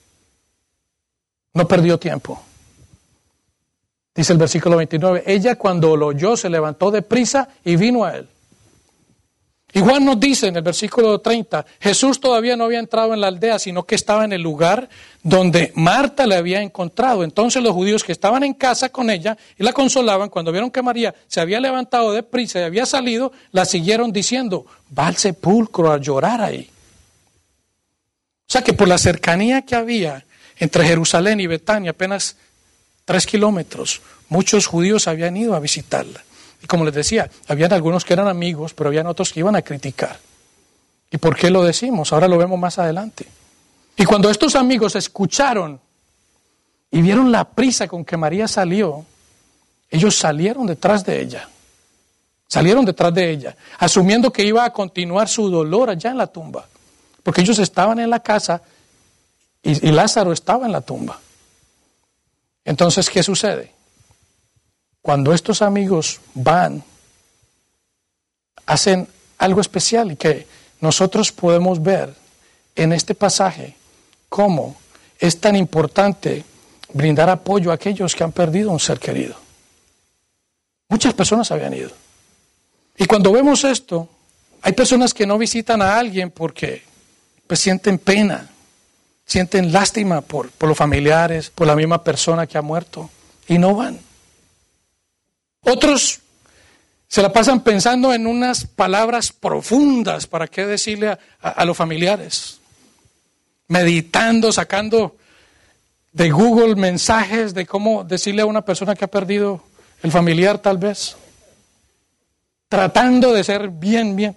No perdió tiempo. Dice el versículo 29, ella cuando lo oyó se levantó deprisa y vino a él. Y Juan nos dice en el versículo 30, Jesús todavía no había entrado en la aldea, sino que estaba en el lugar donde Marta le había encontrado. Entonces los judíos que estaban en casa con ella y la consolaban, cuando vieron que María se había levantado deprisa y había salido, la siguieron diciendo, va al sepulcro a llorar ahí. O sea que por la cercanía que había entre Jerusalén y Betania, apenas 3 kilómetros, muchos judíos habían ido a visitarla. Y como les decía, habían algunos que eran amigos, pero habían otros que iban a criticar. ¿Y por qué lo decimos? Ahora lo vemos más adelante. Y cuando estos amigos escucharon y vieron la prisa con que María salió, ellos salieron detrás de ella. Salieron detrás de ella, asumiendo que iba a continuar su dolor allá en la tumba. Porque ellos estaban en la casa y Lázaro estaba en la tumba. Entonces, ¿qué sucede? Cuando estos amigos van, hacen algo especial y que nosotros podemos ver en este pasaje cómo es tan importante brindar apoyo a aquellos que han perdido un ser querido. Muchas personas habían ido. Y cuando vemos esto, hay personas que no visitan a alguien porque pues sienten pena, sienten lástima por los familiares, por la misma persona que ha muerto y no van. Otros se la pasan pensando en unas palabras profundas para qué decirle a los familiares. Meditando, sacando de Google mensajes de cómo decirle a una persona que ha perdido el familiar tal vez. Tratando de ser bien.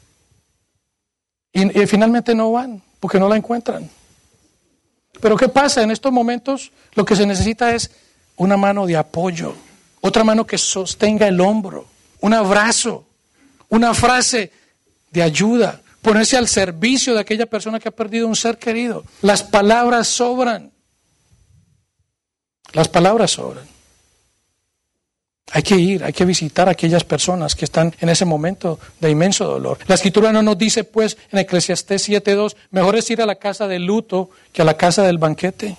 Y finalmente no van porque no la encuentran. Pero ¿qué pasa? En estos momentos lo que se necesita es una mano de apoyo. Otra mano que sostenga el hombro, un abrazo, una frase de ayuda, ponerse al servicio de aquella persona que ha perdido un ser querido. Las palabras sobran. Las palabras sobran. Hay que ir, hay que visitar a aquellas personas que están en ese momento de inmenso dolor. La Escritura no nos dice, pues, en Eclesiastés 7:2, mejor es ir a la casa del luto que a la casa del banquete.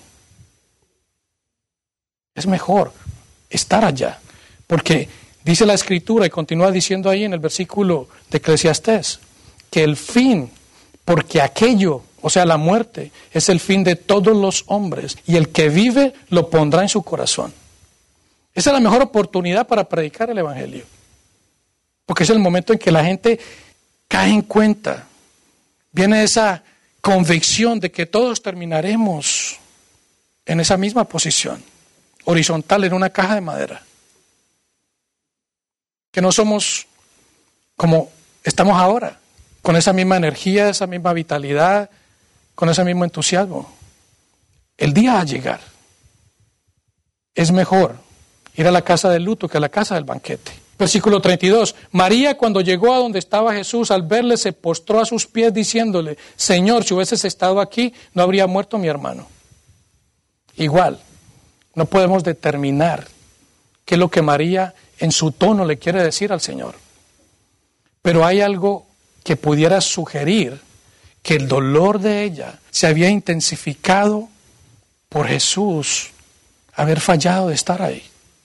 Es mejor estar allá, porque dice la Escritura y continúa diciendo ahí en el versículo de Eclesiastés, que el fin, porque aquello, o sea la muerte, es el fin de todos los hombres y el que vive lo pondrá en su corazón. Esa es la mejor oportunidad para predicar el Evangelio, porque es el momento en que la gente cae en cuenta, viene esa convicción de que todos terminaremos en esa misma posición, horizontal en una caja de madera. que no somos como estamos ahora, con esa misma energía, esa misma vitalidad, con ese mismo entusiasmo. El día va a llegar. Es mejor ir a la casa del luto que a la casa del banquete. Versículo 32. María, cuando llegó a donde estaba Jesús, al verle se postró a sus pies diciéndole: Señor, si hubieses estado aquí, no habría muerto mi hermano. Igual, no podemos determinar qué es lo que María en su tono le quiere decir al Señor. Pero hay algo que pudiera sugerir que el dolor de ella se había intensificado por Jesús haber fallado de estar ahí.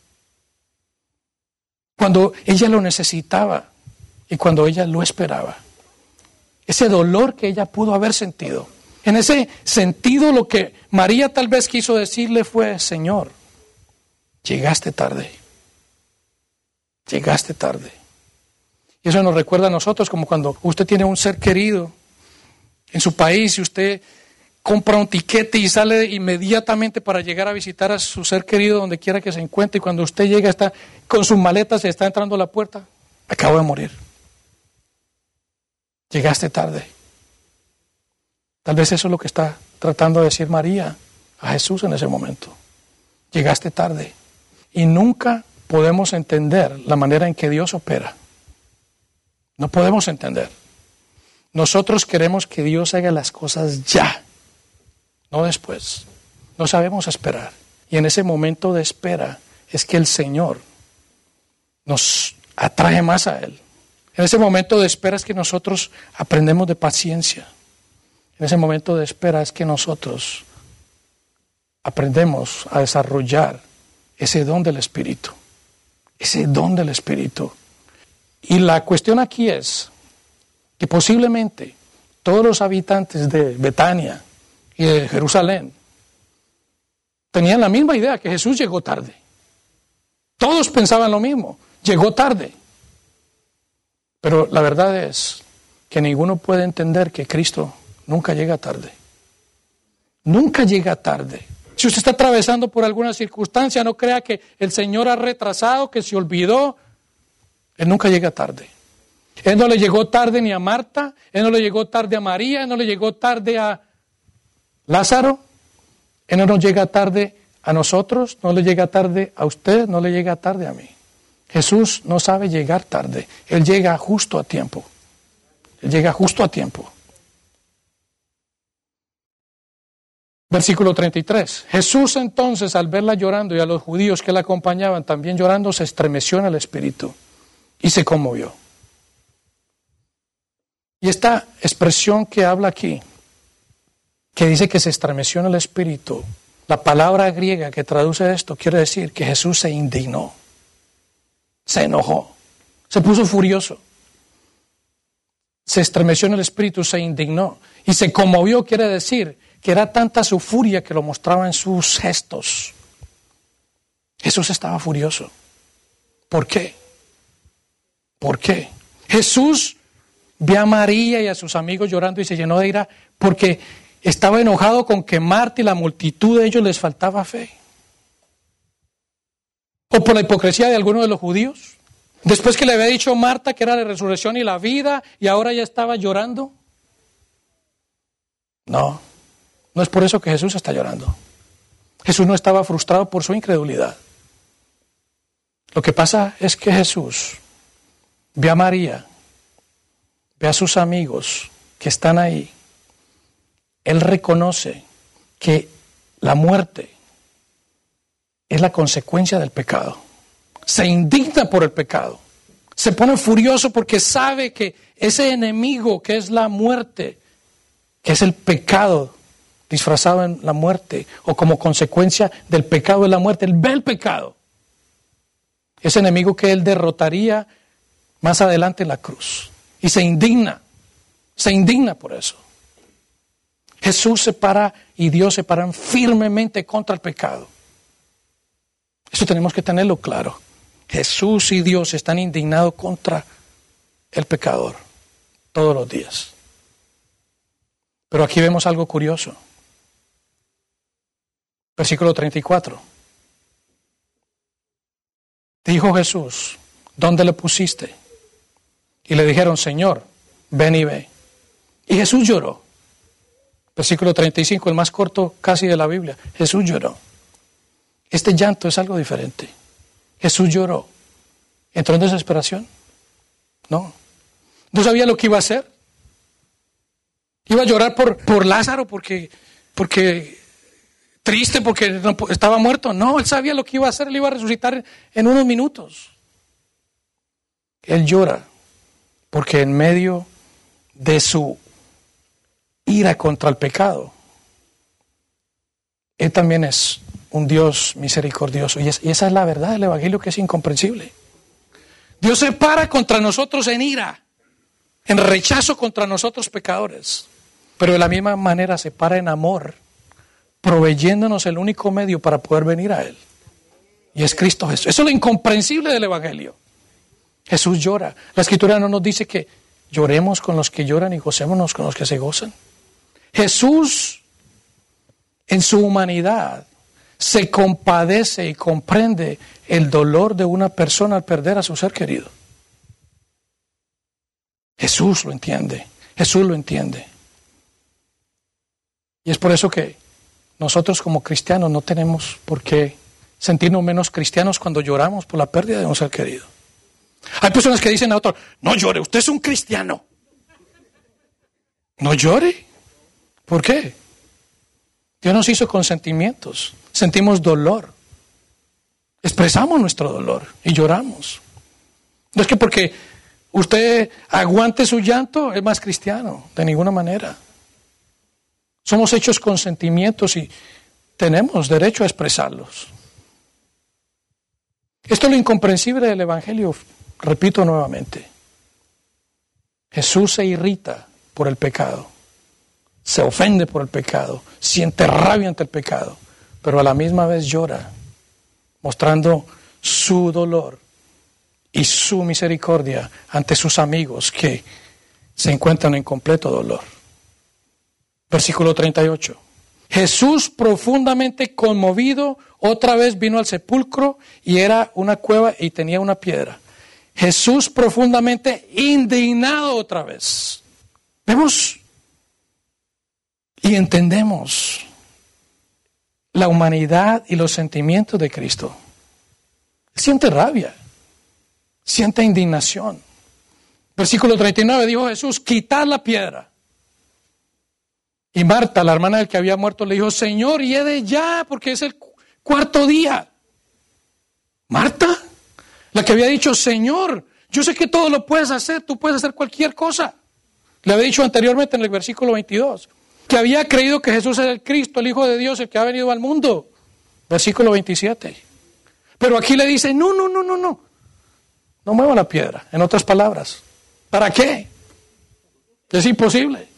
Cuando ella lo necesitaba y cuando ella lo esperaba. Ese dolor que ella pudo haber sentido. En ese sentido, lo que María tal vez quiso decirle fue: Señor, llegaste tarde. Llegaste tarde. Y eso nos recuerda a nosotros como cuando usted tiene un ser querido en su país y usted compra un tiquete y sale inmediatamente para llegar a visitar a su ser querido donde quiera que se encuentre, y cuando usted llega está con sus maletas y está entrando a la puerta. Acabo de morir. Llegaste tarde. Tal vez eso es lo que está tratando de decir María a Jesús en ese momento. Llegaste tarde. Y nunca podemos entender la manera en que Dios opera. No podemos entender. Nosotros queremos que Dios haga las cosas ya, no después. No sabemos esperar. Y en ese momento de espera es que el Señor nos atrae más a Él. En ese momento de espera es que nosotros aprendemos de paciencia. En ese momento de espera es que nosotros aprendemos a desarrollar ese don del Espíritu. Ese don del Espíritu. Y la cuestión aquí es que posiblemente todos los habitantes de Betania y de Jerusalén tenían la misma idea, que Jesús llegó tarde. Todos pensaban lo mismo, llegó tarde. Pero la verdad es que ninguno puede entender que Cristo nunca llega tarde. Nunca llega tarde. Si usted está atravesando por alguna circunstancia, no crea que el Señor ha retrasado, que se olvidó. Él nunca llega tarde. Él no le llegó tarde ni a Marta, Él no le llegó tarde a María, Él no le llegó tarde a Lázaro, Él no nos llega tarde a nosotros, no le llega tarde a usted, no le llega tarde a mí. Jesús no sabe llegar tarde, Él llega justo a tiempo. Él llega justo a tiempo. Versículo 33. Jesús entonces, al verla llorando y a los judíos que la acompañaban también llorando, se estremeció en el espíritu y se conmovió. Y esta expresión que habla aquí, que dice que se estremeció en el espíritu, la palabra griega que traduce esto quiere decir que Jesús se indignó, se enojó, se puso furioso. Se estremeció en el espíritu, se indignó y se conmovió, quiere decir que era tanta su furia que lo mostraba en sus gestos. Jesús estaba furioso. ¿Por qué? ¿Por qué? Jesús vio a María y a sus amigos llorando y se llenó de ira porque estaba enojado con que Marta y la multitud de ellos les faltaba fe. ¿O por la hipocresía de algunos de los judíos? Después que le había dicho Marta que era la resurrección y la vida, y ahora ya estaba llorando. No, no es por eso que Jesús está llorando. Jesús no estaba frustrado por su incredulidad. Lo que pasa es que Jesús ve a María, ve a sus amigos que están ahí. Él reconoce que la muerte es la consecuencia del pecado. Se indigna por el pecado. Se pone furioso porque sabe que ese enemigo que es la muerte, que es el pecado disfrazado en la muerte, o como consecuencia del pecado de la muerte, él ve el pecado. Ese enemigo que él derrotaría más adelante en la cruz. Y se indigna por eso. Jesús se para y Dios se paran firmemente contra el pecado. Eso tenemos que tenerlo claro. Jesús y Dios están indignados contra el pecador todos los días. Pero aquí vemos algo curioso. Versículo 34. Dijo Jesús: ¿dónde le pusiste? Y le dijeron, Señor, ven y ve. Y Jesús lloró. Versículo 35, el más corto casi de la Biblia. Jesús lloró. Este llanto es algo diferente. Jesús lloró. ¿Entró en desesperación? No. No sabía lo que iba a hacer. Iba a llorar por Lázaro porque triste porque no, estaba muerto. No, él sabía lo que iba a hacer. Él iba a resucitar en unos minutos. Él llora porque en medio de su ira contra el pecado, Él también es un Dios misericordioso. Y esa es la verdad del Evangelio, que es incomprensible. Dios se para contra nosotros en ira, en rechazo contra nosotros pecadores. Pero de la misma manera se para en amor, proveyéndonos el único medio para poder venir a Él. Y es Cristo Jesús. Eso es lo incomprensible del Evangelio. Jesús llora. La Escritura no nos dice que lloremos con los que lloran y gocémonos con los que se gozan. Jesús, en su humanidad, se compadece y comprende el dolor de una persona al perder a su ser querido. Jesús lo entiende. Jesús lo entiende. Y es por eso que nosotros como cristianos no tenemos por qué sentirnos menos cristianos cuando lloramos por la pérdida de un ser querido. Hay personas que dicen a otro, no llore, usted es un cristiano. No llore. ¿Por qué? Dios nos hizo con sentimientos. Sentimos dolor. Expresamos nuestro dolor y lloramos. No es que porque usted aguante su llanto es más cristiano, de ninguna manera. Somos hechos con sentimientos y tenemos derecho a expresarlos. Esto es lo incomprensible del Evangelio, repito nuevamente. Jesús se irrita por el pecado, se ofende por el pecado, siente rabia ante el pecado, pero a la misma vez llora, mostrando su dolor y su misericordia ante sus amigos que se encuentran en completo dolor. Versículo 38. Jesús, profundamente conmovido, otra vez vino al sepulcro y era una cueva y tenía una piedra. Jesús profundamente indignado otra vez. Vemos y entendemos la humanidad y los sentimientos de Cristo. Siente rabia, siente indignación. Versículo 39 dijo Jesús, quitad la piedra. Y Marta, la hermana del que había muerto, le dijo, Señor, hiede ya, porque es el cuarto día. Marta, la que había dicho, Señor, yo sé que todo lo puedes hacer, tú puedes hacer cualquier cosa. Le había dicho anteriormente en el versículo 22, que había creído que Jesús era el Cristo, el Hijo de Dios, el que ha venido al mundo. Versículo 27. Pero aquí le dice, no mueva la piedra. En otras palabras, ¿para qué? Es imposible.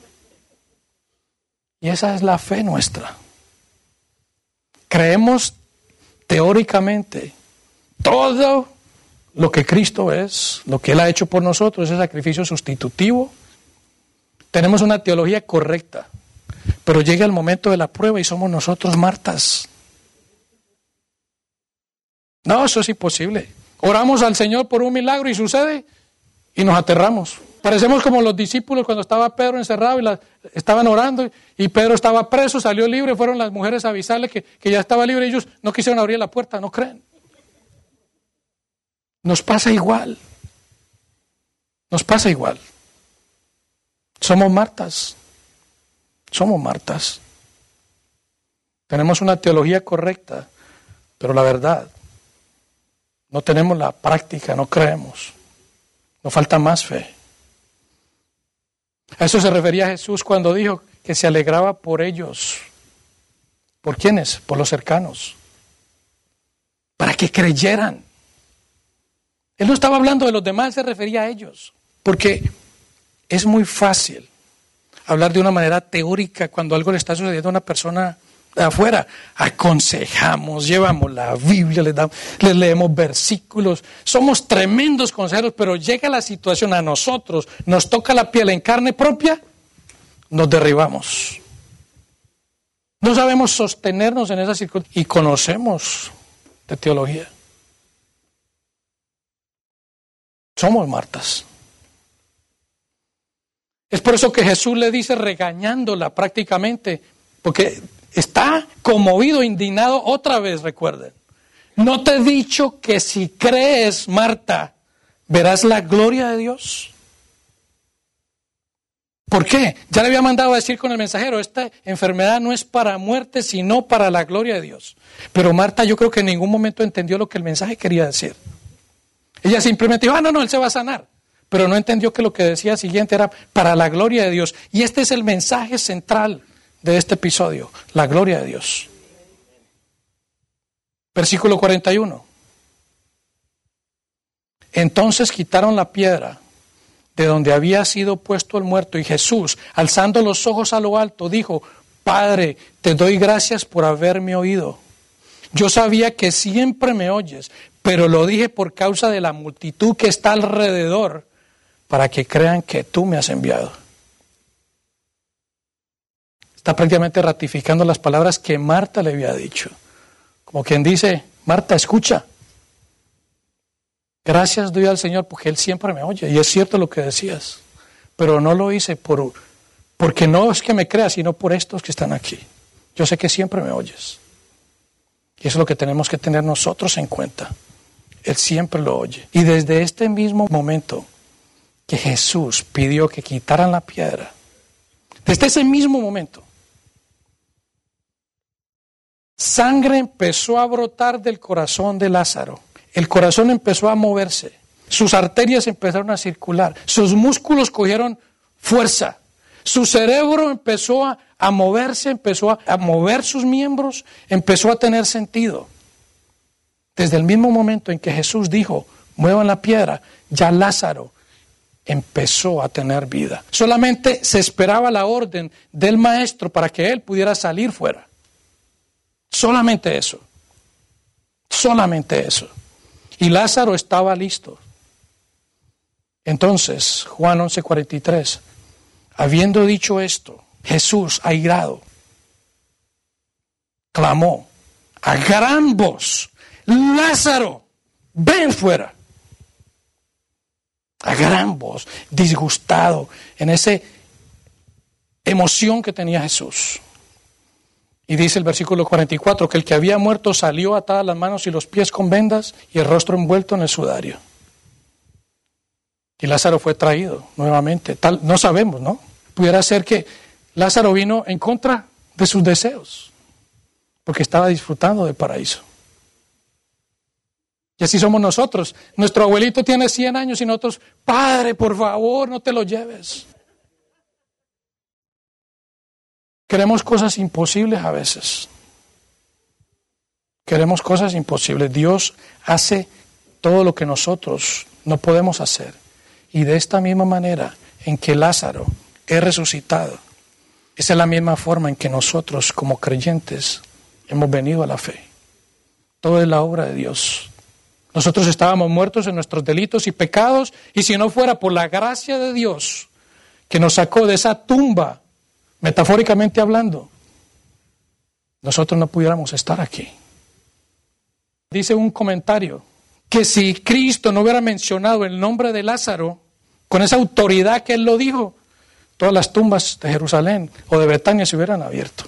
Y esa es la fe nuestra. Creemos teóricamente todo lo que Cristo es, lo que Él ha hecho por nosotros, ese sacrificio sustitutivo. Tenemos una teología correcta, pero llega el momento de la prueba y somos nosotros Martas. No, eso es imposible. Oramos al Señor por un milagro y sucede y nos aterramos. Parecemos como los discípulos cuando estaba Pedro encerrado y estaban orando y Pedro estaba preso, salió libre, fueron las mujeres a avisarle que ya estaba libre y ellos no quisieron abrir la puerta, no creen. Nos pasa igual. Nos pasa igual. Somos Martas. Somos Martas. Tenemos una teología correcta, pero la verdad, no tenemos la práctica, no creemos. Nos falta más fe. A eso se refería Jesús cuando dijo que se alegraba por ellos. ¿Por quiénes? Por los cercanos. Para que creyeran. Él no estaba hablando de los demás, se refería a ellos. Porque es muy fácil hablar de una manera teórica cuando algo le está sucediendo a una persona de afuera. Aconsejamos, llevamos la Biblia, les leemos versículos. Somos tremendos consejeros, pero llega la situación a nosotros, nos toca la piel en carne propia, nos derribamos. No sabemos sostenernos en esa circunstancia y conocemos de teología. Somos Martas. Es por eso que Jesús le dice, regañándola prácticamente, porque está conmovido, indignado otra vez, recuerden. ¿No te he dicho que si crees, Marta, verás la gloria de Dios? ¿Por qué? Ya le había mandado a decir con el mensajero, esta enfermedad no es para muerte, sino para la gloria de Dios. Pero Marta yo creo que en ningún momento entendió lo que el mensaje quería decir. Ella simplemente dijo, no, él se va a sanar. Pero no entendió que lo que decía siguiente era para la gloria de Dios. Y este es el mensaje central de este episodio, la gloria de Dios. Versículo 41. Entonces quitaron la piedra de donde había sido puesto el muerto, y Jesús, alzando los ojos a lo alto, dijo, Padre, te doy gracias por haberme oído. Yo sabía que siempre me oyes, pero lo dije por causa de la multitud que está alrededor, para que crean que tú me has enviado. Está prácticamente ratificando las palabras que Marta le había dicho. Como quien dice, Marta, escucha. Gracias doy al Señor porque Él siempre me oye. Y es cierto lo que decías. Pero no lo hice porque no es que me creas, sino por estos que están aquí. Yo sé que siempre me oyes. Y eso es lo que tenemos que tener nosotros en cuenta. Él siempre lo oye. Y desde este mismo momento que Jesús pidió que quitaran la piedra, desde ese mismo momento, sangre empezó a brotar del corazón de Lázaro. El corazón empezó a moverse, sus arterias empezaron a circular, sus músculos cogieron fuerza, su cerebro empezó a moverse, empezó a mover sus miembros, empezó a tener sentido. Desde el mismo momento en que Jesús dijo, muevan la piedra, ya Lázaro empezó a tener vida. Solamente se esperaba la orden del maestro para que él pudiera salir fuera. Solamente eso. Solamente eso. Y Lázaro estaba listo. Entonces, Juan 11:43, habiendo dicho esto, Jesús, airado, clamó a gran voz, Lázaro, ven fuera. A gran voz, disgustado en esa emoción que tenía Jesús. Y dice el versículo 44, que el que había muerto salió atadas las manos y los pies con vendas y el rostro envuelto en el sudario. Y Lázaro fue traído nuevamente. No sabemos, ¿no? Pudiera ser que Lázaro vino en contra de sus deseos, porque estaba disfrutando del paraíso. Y así somos nosotros. Nuestro abuelito tiene 100 años y nosotros, Padre, por favor, no te lo lleves. Queremos cosas imposibles a veces. Queremos cosas imposibles. Dios hace todo lo que nosotros no podemos hacer. Y de esta misma manera en que Lázaro es resucitado, esa es la misma forma en que nosotros como creyentes hemos venido a la fe. Todo es la obra de Dios. Nosotros estábamos muertos en nuestros delitos y pecados, y si no fuera por la gracia de Dios que nos sacó de esa tumba, metafóricamente hablando, nosotros no pudiéramos estar aquí. Dice un comentario que si Cristo no hubiera mencionado el nombre de Lázaro, con esa autoridad que Él lo dijo, todas las tumbas de Jerusalén o de Betania se hubieran abierto.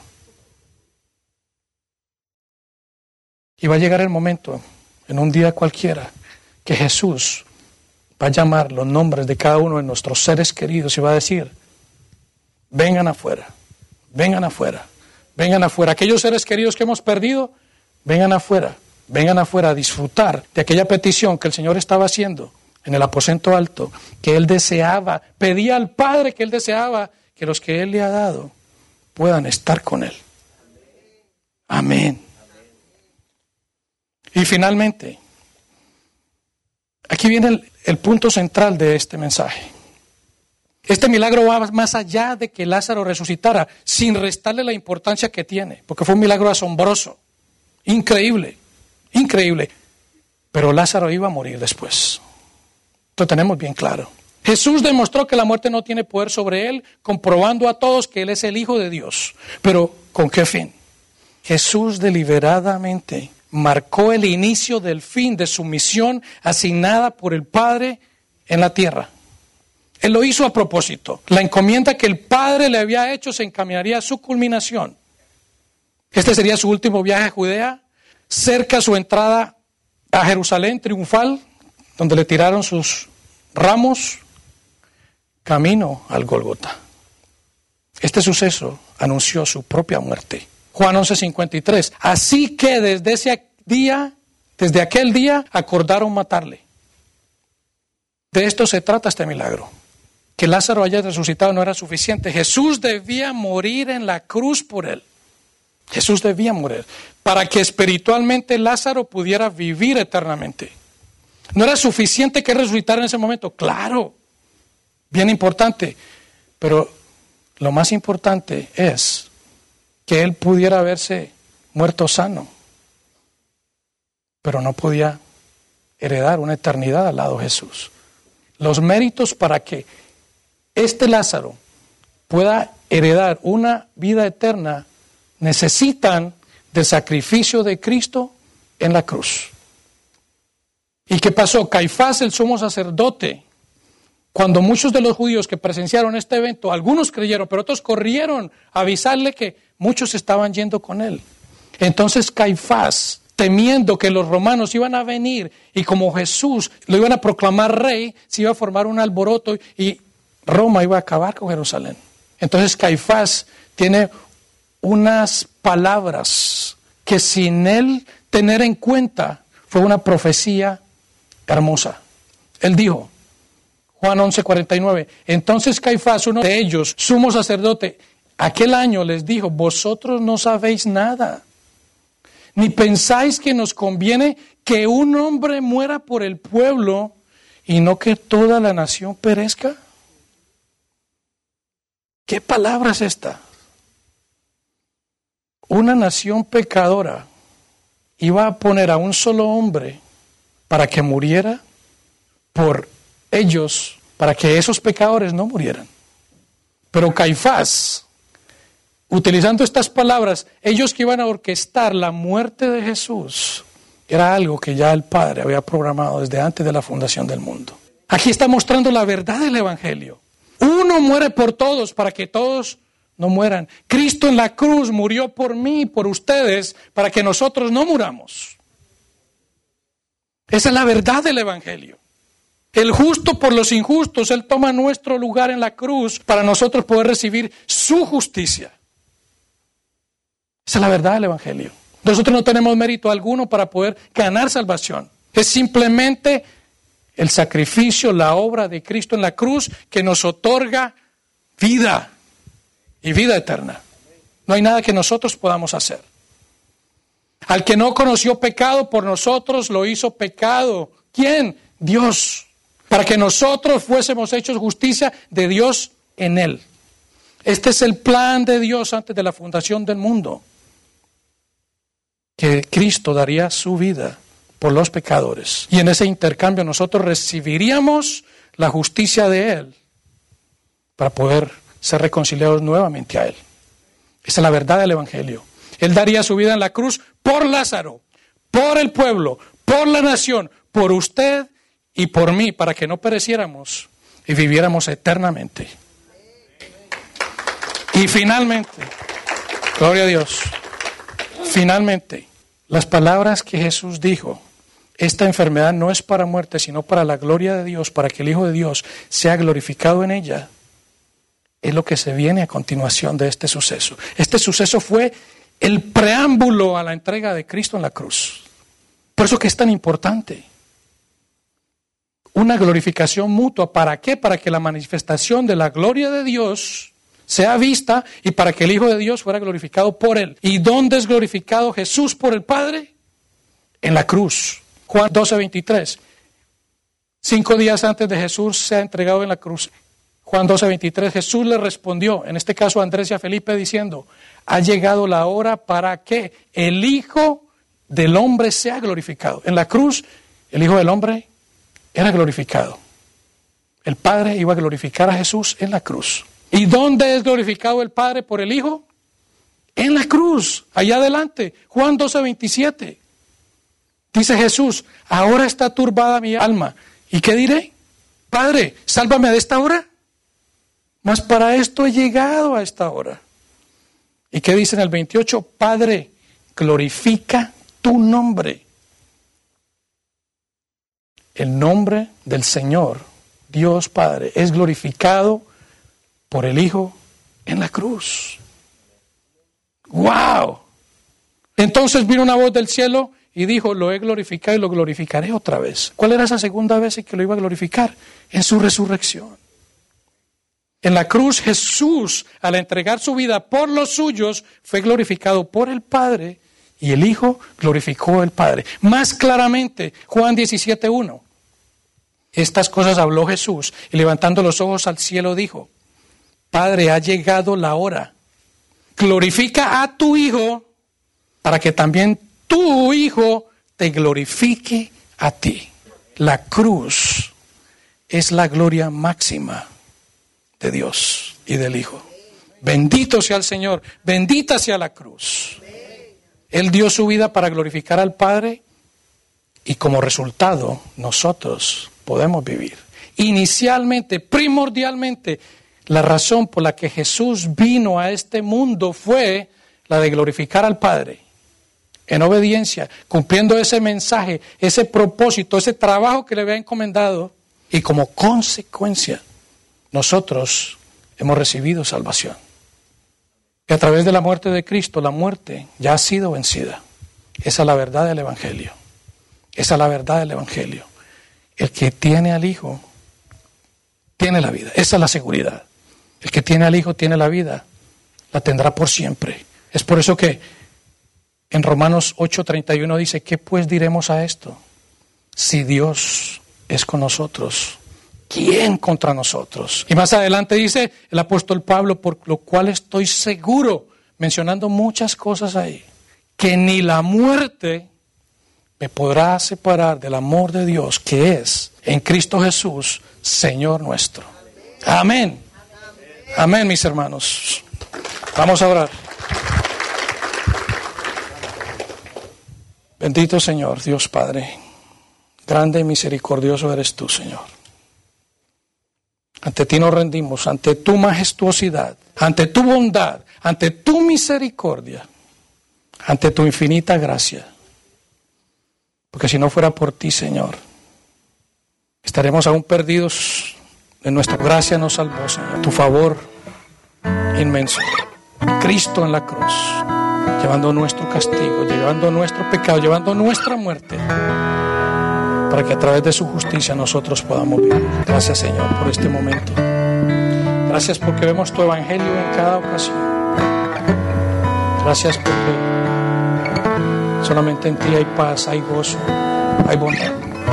Y va a llegar el momento, en un día cualquiera, que Jesús va a llamar los nombres de cada uno de nuestros seres queridos y va a decir, vengan afuera, vengan afuera, vengan afuera. Aquellos seres queridos que hemos perdido, vengan afuera a disfrutar de aquella petición que el Señor estaba haciendo en el aposento alto, que Él deseaba, pedía al Padre que Él deseaba que los que Él le ha dado puedan estar con Él. Amén. Y finalmente, aquí viene el punto central de este mensaje. Este milagro va más allá de que Lázaro resucitara, sin restarle la importancia que tiene, porque fue un milagro asombroso, increíble, increíble. Pero Lázaro iba a morir después. Lo tenemos bien claro. Jesús demostró que la muerte no tiene poder sobre él, comprobando a todos que él es el Hijo de Dios. Pero, ¿con qué fin? Jesús deliberadamente marcó el inicio del fin de su misión asignada por el Padre en la tierra. Él lo hizo a propósito. La encomienda que el Padre le había hecho se encaminaría a su culminación. Este sería su último viaje a Judea, cerca su entrada a Jerusalén triunfal, donde le tiraron sus ramos, camino al Gólgota. Este suceso anunció su propia muerte. Juan 11:53. Así que desde aquel día acordaron matarle. De esto se trata este milagro. Que Lázaro haya resucitado no era suficiente. Jesús debía morir en la cruz por él. Jesús debía morir para que espiritualmente Lázaro pudiera vivir eternamente. No era suficiente que resucitara en ese momento. Claro, bien importante. Pero lo más importante es que él pudiera haberse muerto sano. Pero no podía heredar una eternidad al lado de Jesús. Los méritos para que este Lázaro pueda heredar una vida eterna necesitan del sacrificio de Cristo en la cruz. ¿Y qué pasó? Caifás, el sumo sacerdote, cuando muchos de los judíos que presenciaron este evento, algunos creyeron, pero otros corrieron a avisarle que muchos estaban yendo con él. Entonces Caifás, temiendo que los romanos iban a venir y como Jesús lo iban a proclamar rey, se iba a formar un alboroto y Roma iba a acabar con Jerusalén. Entonces Caifás tiene unas palabras que sin él tener en cuenta fue una profecía hermosa. Él dijo, Juan 11:49, entonces Caifás, uno de ellos, sumo sacerdote, aquel año les dijo, vosotros no sabéis nada, ni pensáis que nos conviene que un hombre muera por el pueblo y no que toda la nación perezca. ¿Qué palabra es esta? Una nación pecadora iba a poner a un solo hombre para que muriera por ellos, para que esos pecadores no murieran. Pero Caifás, utilizando estas palabras, ellos que iban a orquestar la muerte de Jesús, era algo que ya el Padre había programado desde antes de la fundación del mundo. Aquí está mostrando la verdad del Evangelio. Uno muere por todos para que todos no mueran. Cristo en la cruz murió por mí y por ustedes para que nosotros no muramos. Esa es la verdad del Evangelio. El justo por los injustos, Él toma nuestro lugar en la cruz para nosotros poder recibir su justicia. Esa es la verdad del Evangelio. Nosotros no tenemos mérito alguno para poder ganar salvación. Es simplemente el sacrificio, la obra de Cristo en la cruz que nos otorga vida y vida eterna. No hay nada que nosotros podamos hacer. Al que no conoció pecado por nosotros lo hizo pecado. ¿Quién? Dios. Para que nosotros fuésemos hechos justicia de Dios en Él. Este es el plan de Dios antes de la fundación del mundo. Que Cristo daría su vida por los pecadores. Y en ese intercambio nosotros recibiríamos la justicia de Él para poder ser reconciliados nuevamente a Él. Esa es la verdad del Evangelio. Él daría su vida en la cruz por Lázaro, por el pueblo, por la nación, por usted y por mí, para que no pereciéramos y viviéramos eternamente. Y finalmente, gloria a Dios, finalmente, las palabras que Jesús dijo, esta enfermedad no es para muerte, sino para la gloria de Dios, para que el Hijo de Dios sea glorificado en ella, es lo que se viene a continuación de este suceso. Este suceso fue el preámbulo a la entrega de Cristo en la cruz. Por eso que es tan importante. Una glorificación mutua. ¿Para qué? Para que la manifestación de la gloria de Dios sea vista y para que el Hijo de Dios fuera glorificado por Él. ¿Y dónde es glorificado Jesús por el Padre? En la cruz. Juan 12:23. 5 días antes de Jesús sea entregado en la cruz. Juan 12:23. Jesús le respondió, en este caso a Andrés y a Felipe, diciendo, ha llegado la hora para que el Hijo del Hombre sea glorificado. En la cruz, el Hijo del Hombre era glorificado. El Padre iba a glorificar a Jesús en la cruz. ¿Y dónde es glorificado el Padre por el Hijo? En la cruz, allá adelante. Juan 12:27. Dice Jesús, ahora está turbada mi alma. ¿Y qué diré? Padre, sálvame de esta hora. Mas para esto he llegado a esta hora. ¿Y qué dice en el 28? Padre, glorifica tu nombre. El nombre del Señor, Dios Padre, es glorificado por el Hijo en la cruz. ¡Wow! Entonces vino una voz del cielo y dijo, lo he glorificado y lo glorificaré otra vez. ¿Cuál era esa segunda vez en que lo iba a glorificar? En su resurrección. En la cruz Jesús, al entregar su vida por los suyos, fue glorificado por el Padre y el Hijo glorificó al Padre. Más claramente, Juan 17:1. Estas cosas habló Jesús y levantando los ojos al cielo dijo, Padre, ha llegado la hora. Glorifica a tu Hijo para que también tu Hijo te glorifique a ti. La cruz es la gloria máxima de Dios y del Hijo. Bendito sea el Señor, bendita sea la cruz. Él dio su vida para glorificar al Padre y como resultado nosotros podemos vivir. Inicialmente, primordialmente, la razón por la que Jesús vino a este mundo fue la de glorificar al Padre. En obediencia, cumpliendo ese mensaje, ese propósito, ese trabajo que le había encomendado. Y como consecuencia, nosotros hemos recibido salvación. Y a través de la muerte de Cristo, la muerte ya ha sido vencida. Esa es la verdad del Evangelio. Esa es la verdad del Evangelio. El que tiene al Hijo, tiene la vida. Esa es la seguridad. El que tiene al Hijo, tiene la vida. La tendrá por siempre. Es por eso que en Romanos 8:31 dice, ¿qué pues diremos a esto? Si Dios es con nosotros, ¿quién contra nosotros? Y más adelante dice el apóstol Pablo, por lo cual estoy seguro, mencionando muchas cosas ahí, que ni la muerte me podrá separar del amor de Dios que es en Cristo Jesús, Señor nuestro. Amén. Amén, mis hermanos. Vamos a orar. Bendito Señor, Dios Padre, grande y misericordioso eres tú, Señor. Ante ti nos rendimos, ante tu majestuosidad, ante tu bondad, ante tu misericordia, ante tu infinita gracia. Porque si no fuera por ti, Señor, estaremos aún perdidos. En nuestra gracia nos salvó, Señor. Tu favor inmenso. Cristo en la cruz, llevando nuestro castigo, llevando nuestro pecado, llevando nuestra muerte, para que a través de su justicia nosotros podamos vivir. Gracias, Señor, por este momento. Gracias porque vemos tu evangelio en cada ocasión. Gracias porque solamente en ti hay paz, hay gozo, hay bondad.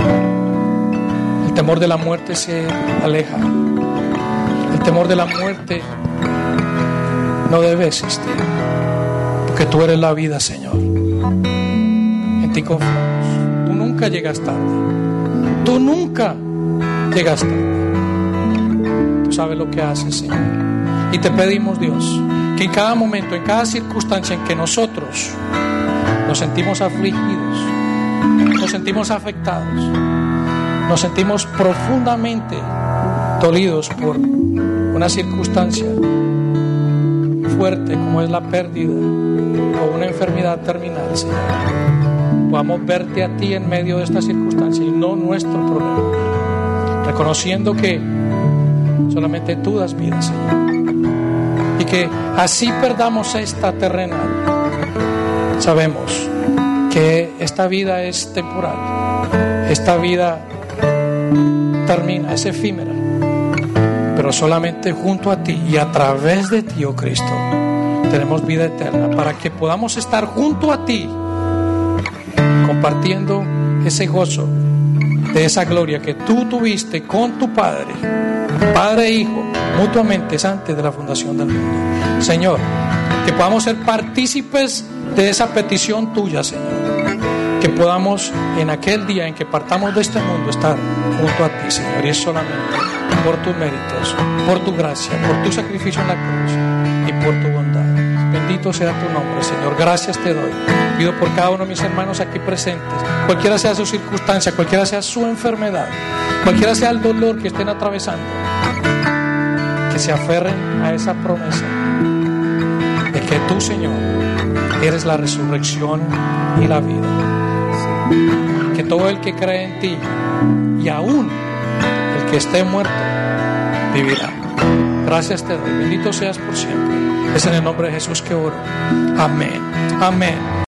El temor de la muerte se aleja. El temor de la muerte no debe existir, porque tú eres la vida, Señor. En ti confiamos. Tú nunca llegas tarde. Tú nunca llegas tarde. Tú sabes lo que haces, Señor. Y te pedimos, Dios, que en cada momento, en cada circunstancia en que nosotros nos sentimos afligidos, nos sentimos afectados, nos sentimos profundamente dolidos por una circunstancia fuerte como es la pérdida o una enfermedad terminal, Señor, podamos verte a ti en medio de esta circunstancia y no nuestro problema, reconociendo que solamente tú das vida, Señor, y que así perdamos esta terrenal, sabemos que esta vida es temporal, esta vida termina, es efímera, pero solamente junto a ti y a través de ti, oh Cristo, tenemos vida eterna, para que podamos estar junto a ti, compartiendo ese gozo de esa gloria que tú tuviste con tu Padre, Padre e Hijo, mutuamente antes de la fundación del mundo. Señor, que podamos ser partícipes de esa petición tuya, Señor. Que podamos en aquel día en que partamos de este mundo estar junto a ti, Señor. Y es solamente por tus méritos, por tu gracia, por tu sacrificio en la cruz y por tu bondad. Bendito sea tu nombre, Señor. Gracias te doy. Pido por cada uno de mis hermanos aquí presentes, cualquiera sea su circunstancia, cualquiera sea su enfermedad, cualquiera sea el dolor que estén atravesando, que se aferren a esa promesa de que tú, Señor, eres la resurrección y la vida. Que todo el que cree en ti, y aún el que esté muerto, vivirá. Gracias te doy. Bendito seas por siempre. Es en el nombre de Jesús que oro. Amén. Amén.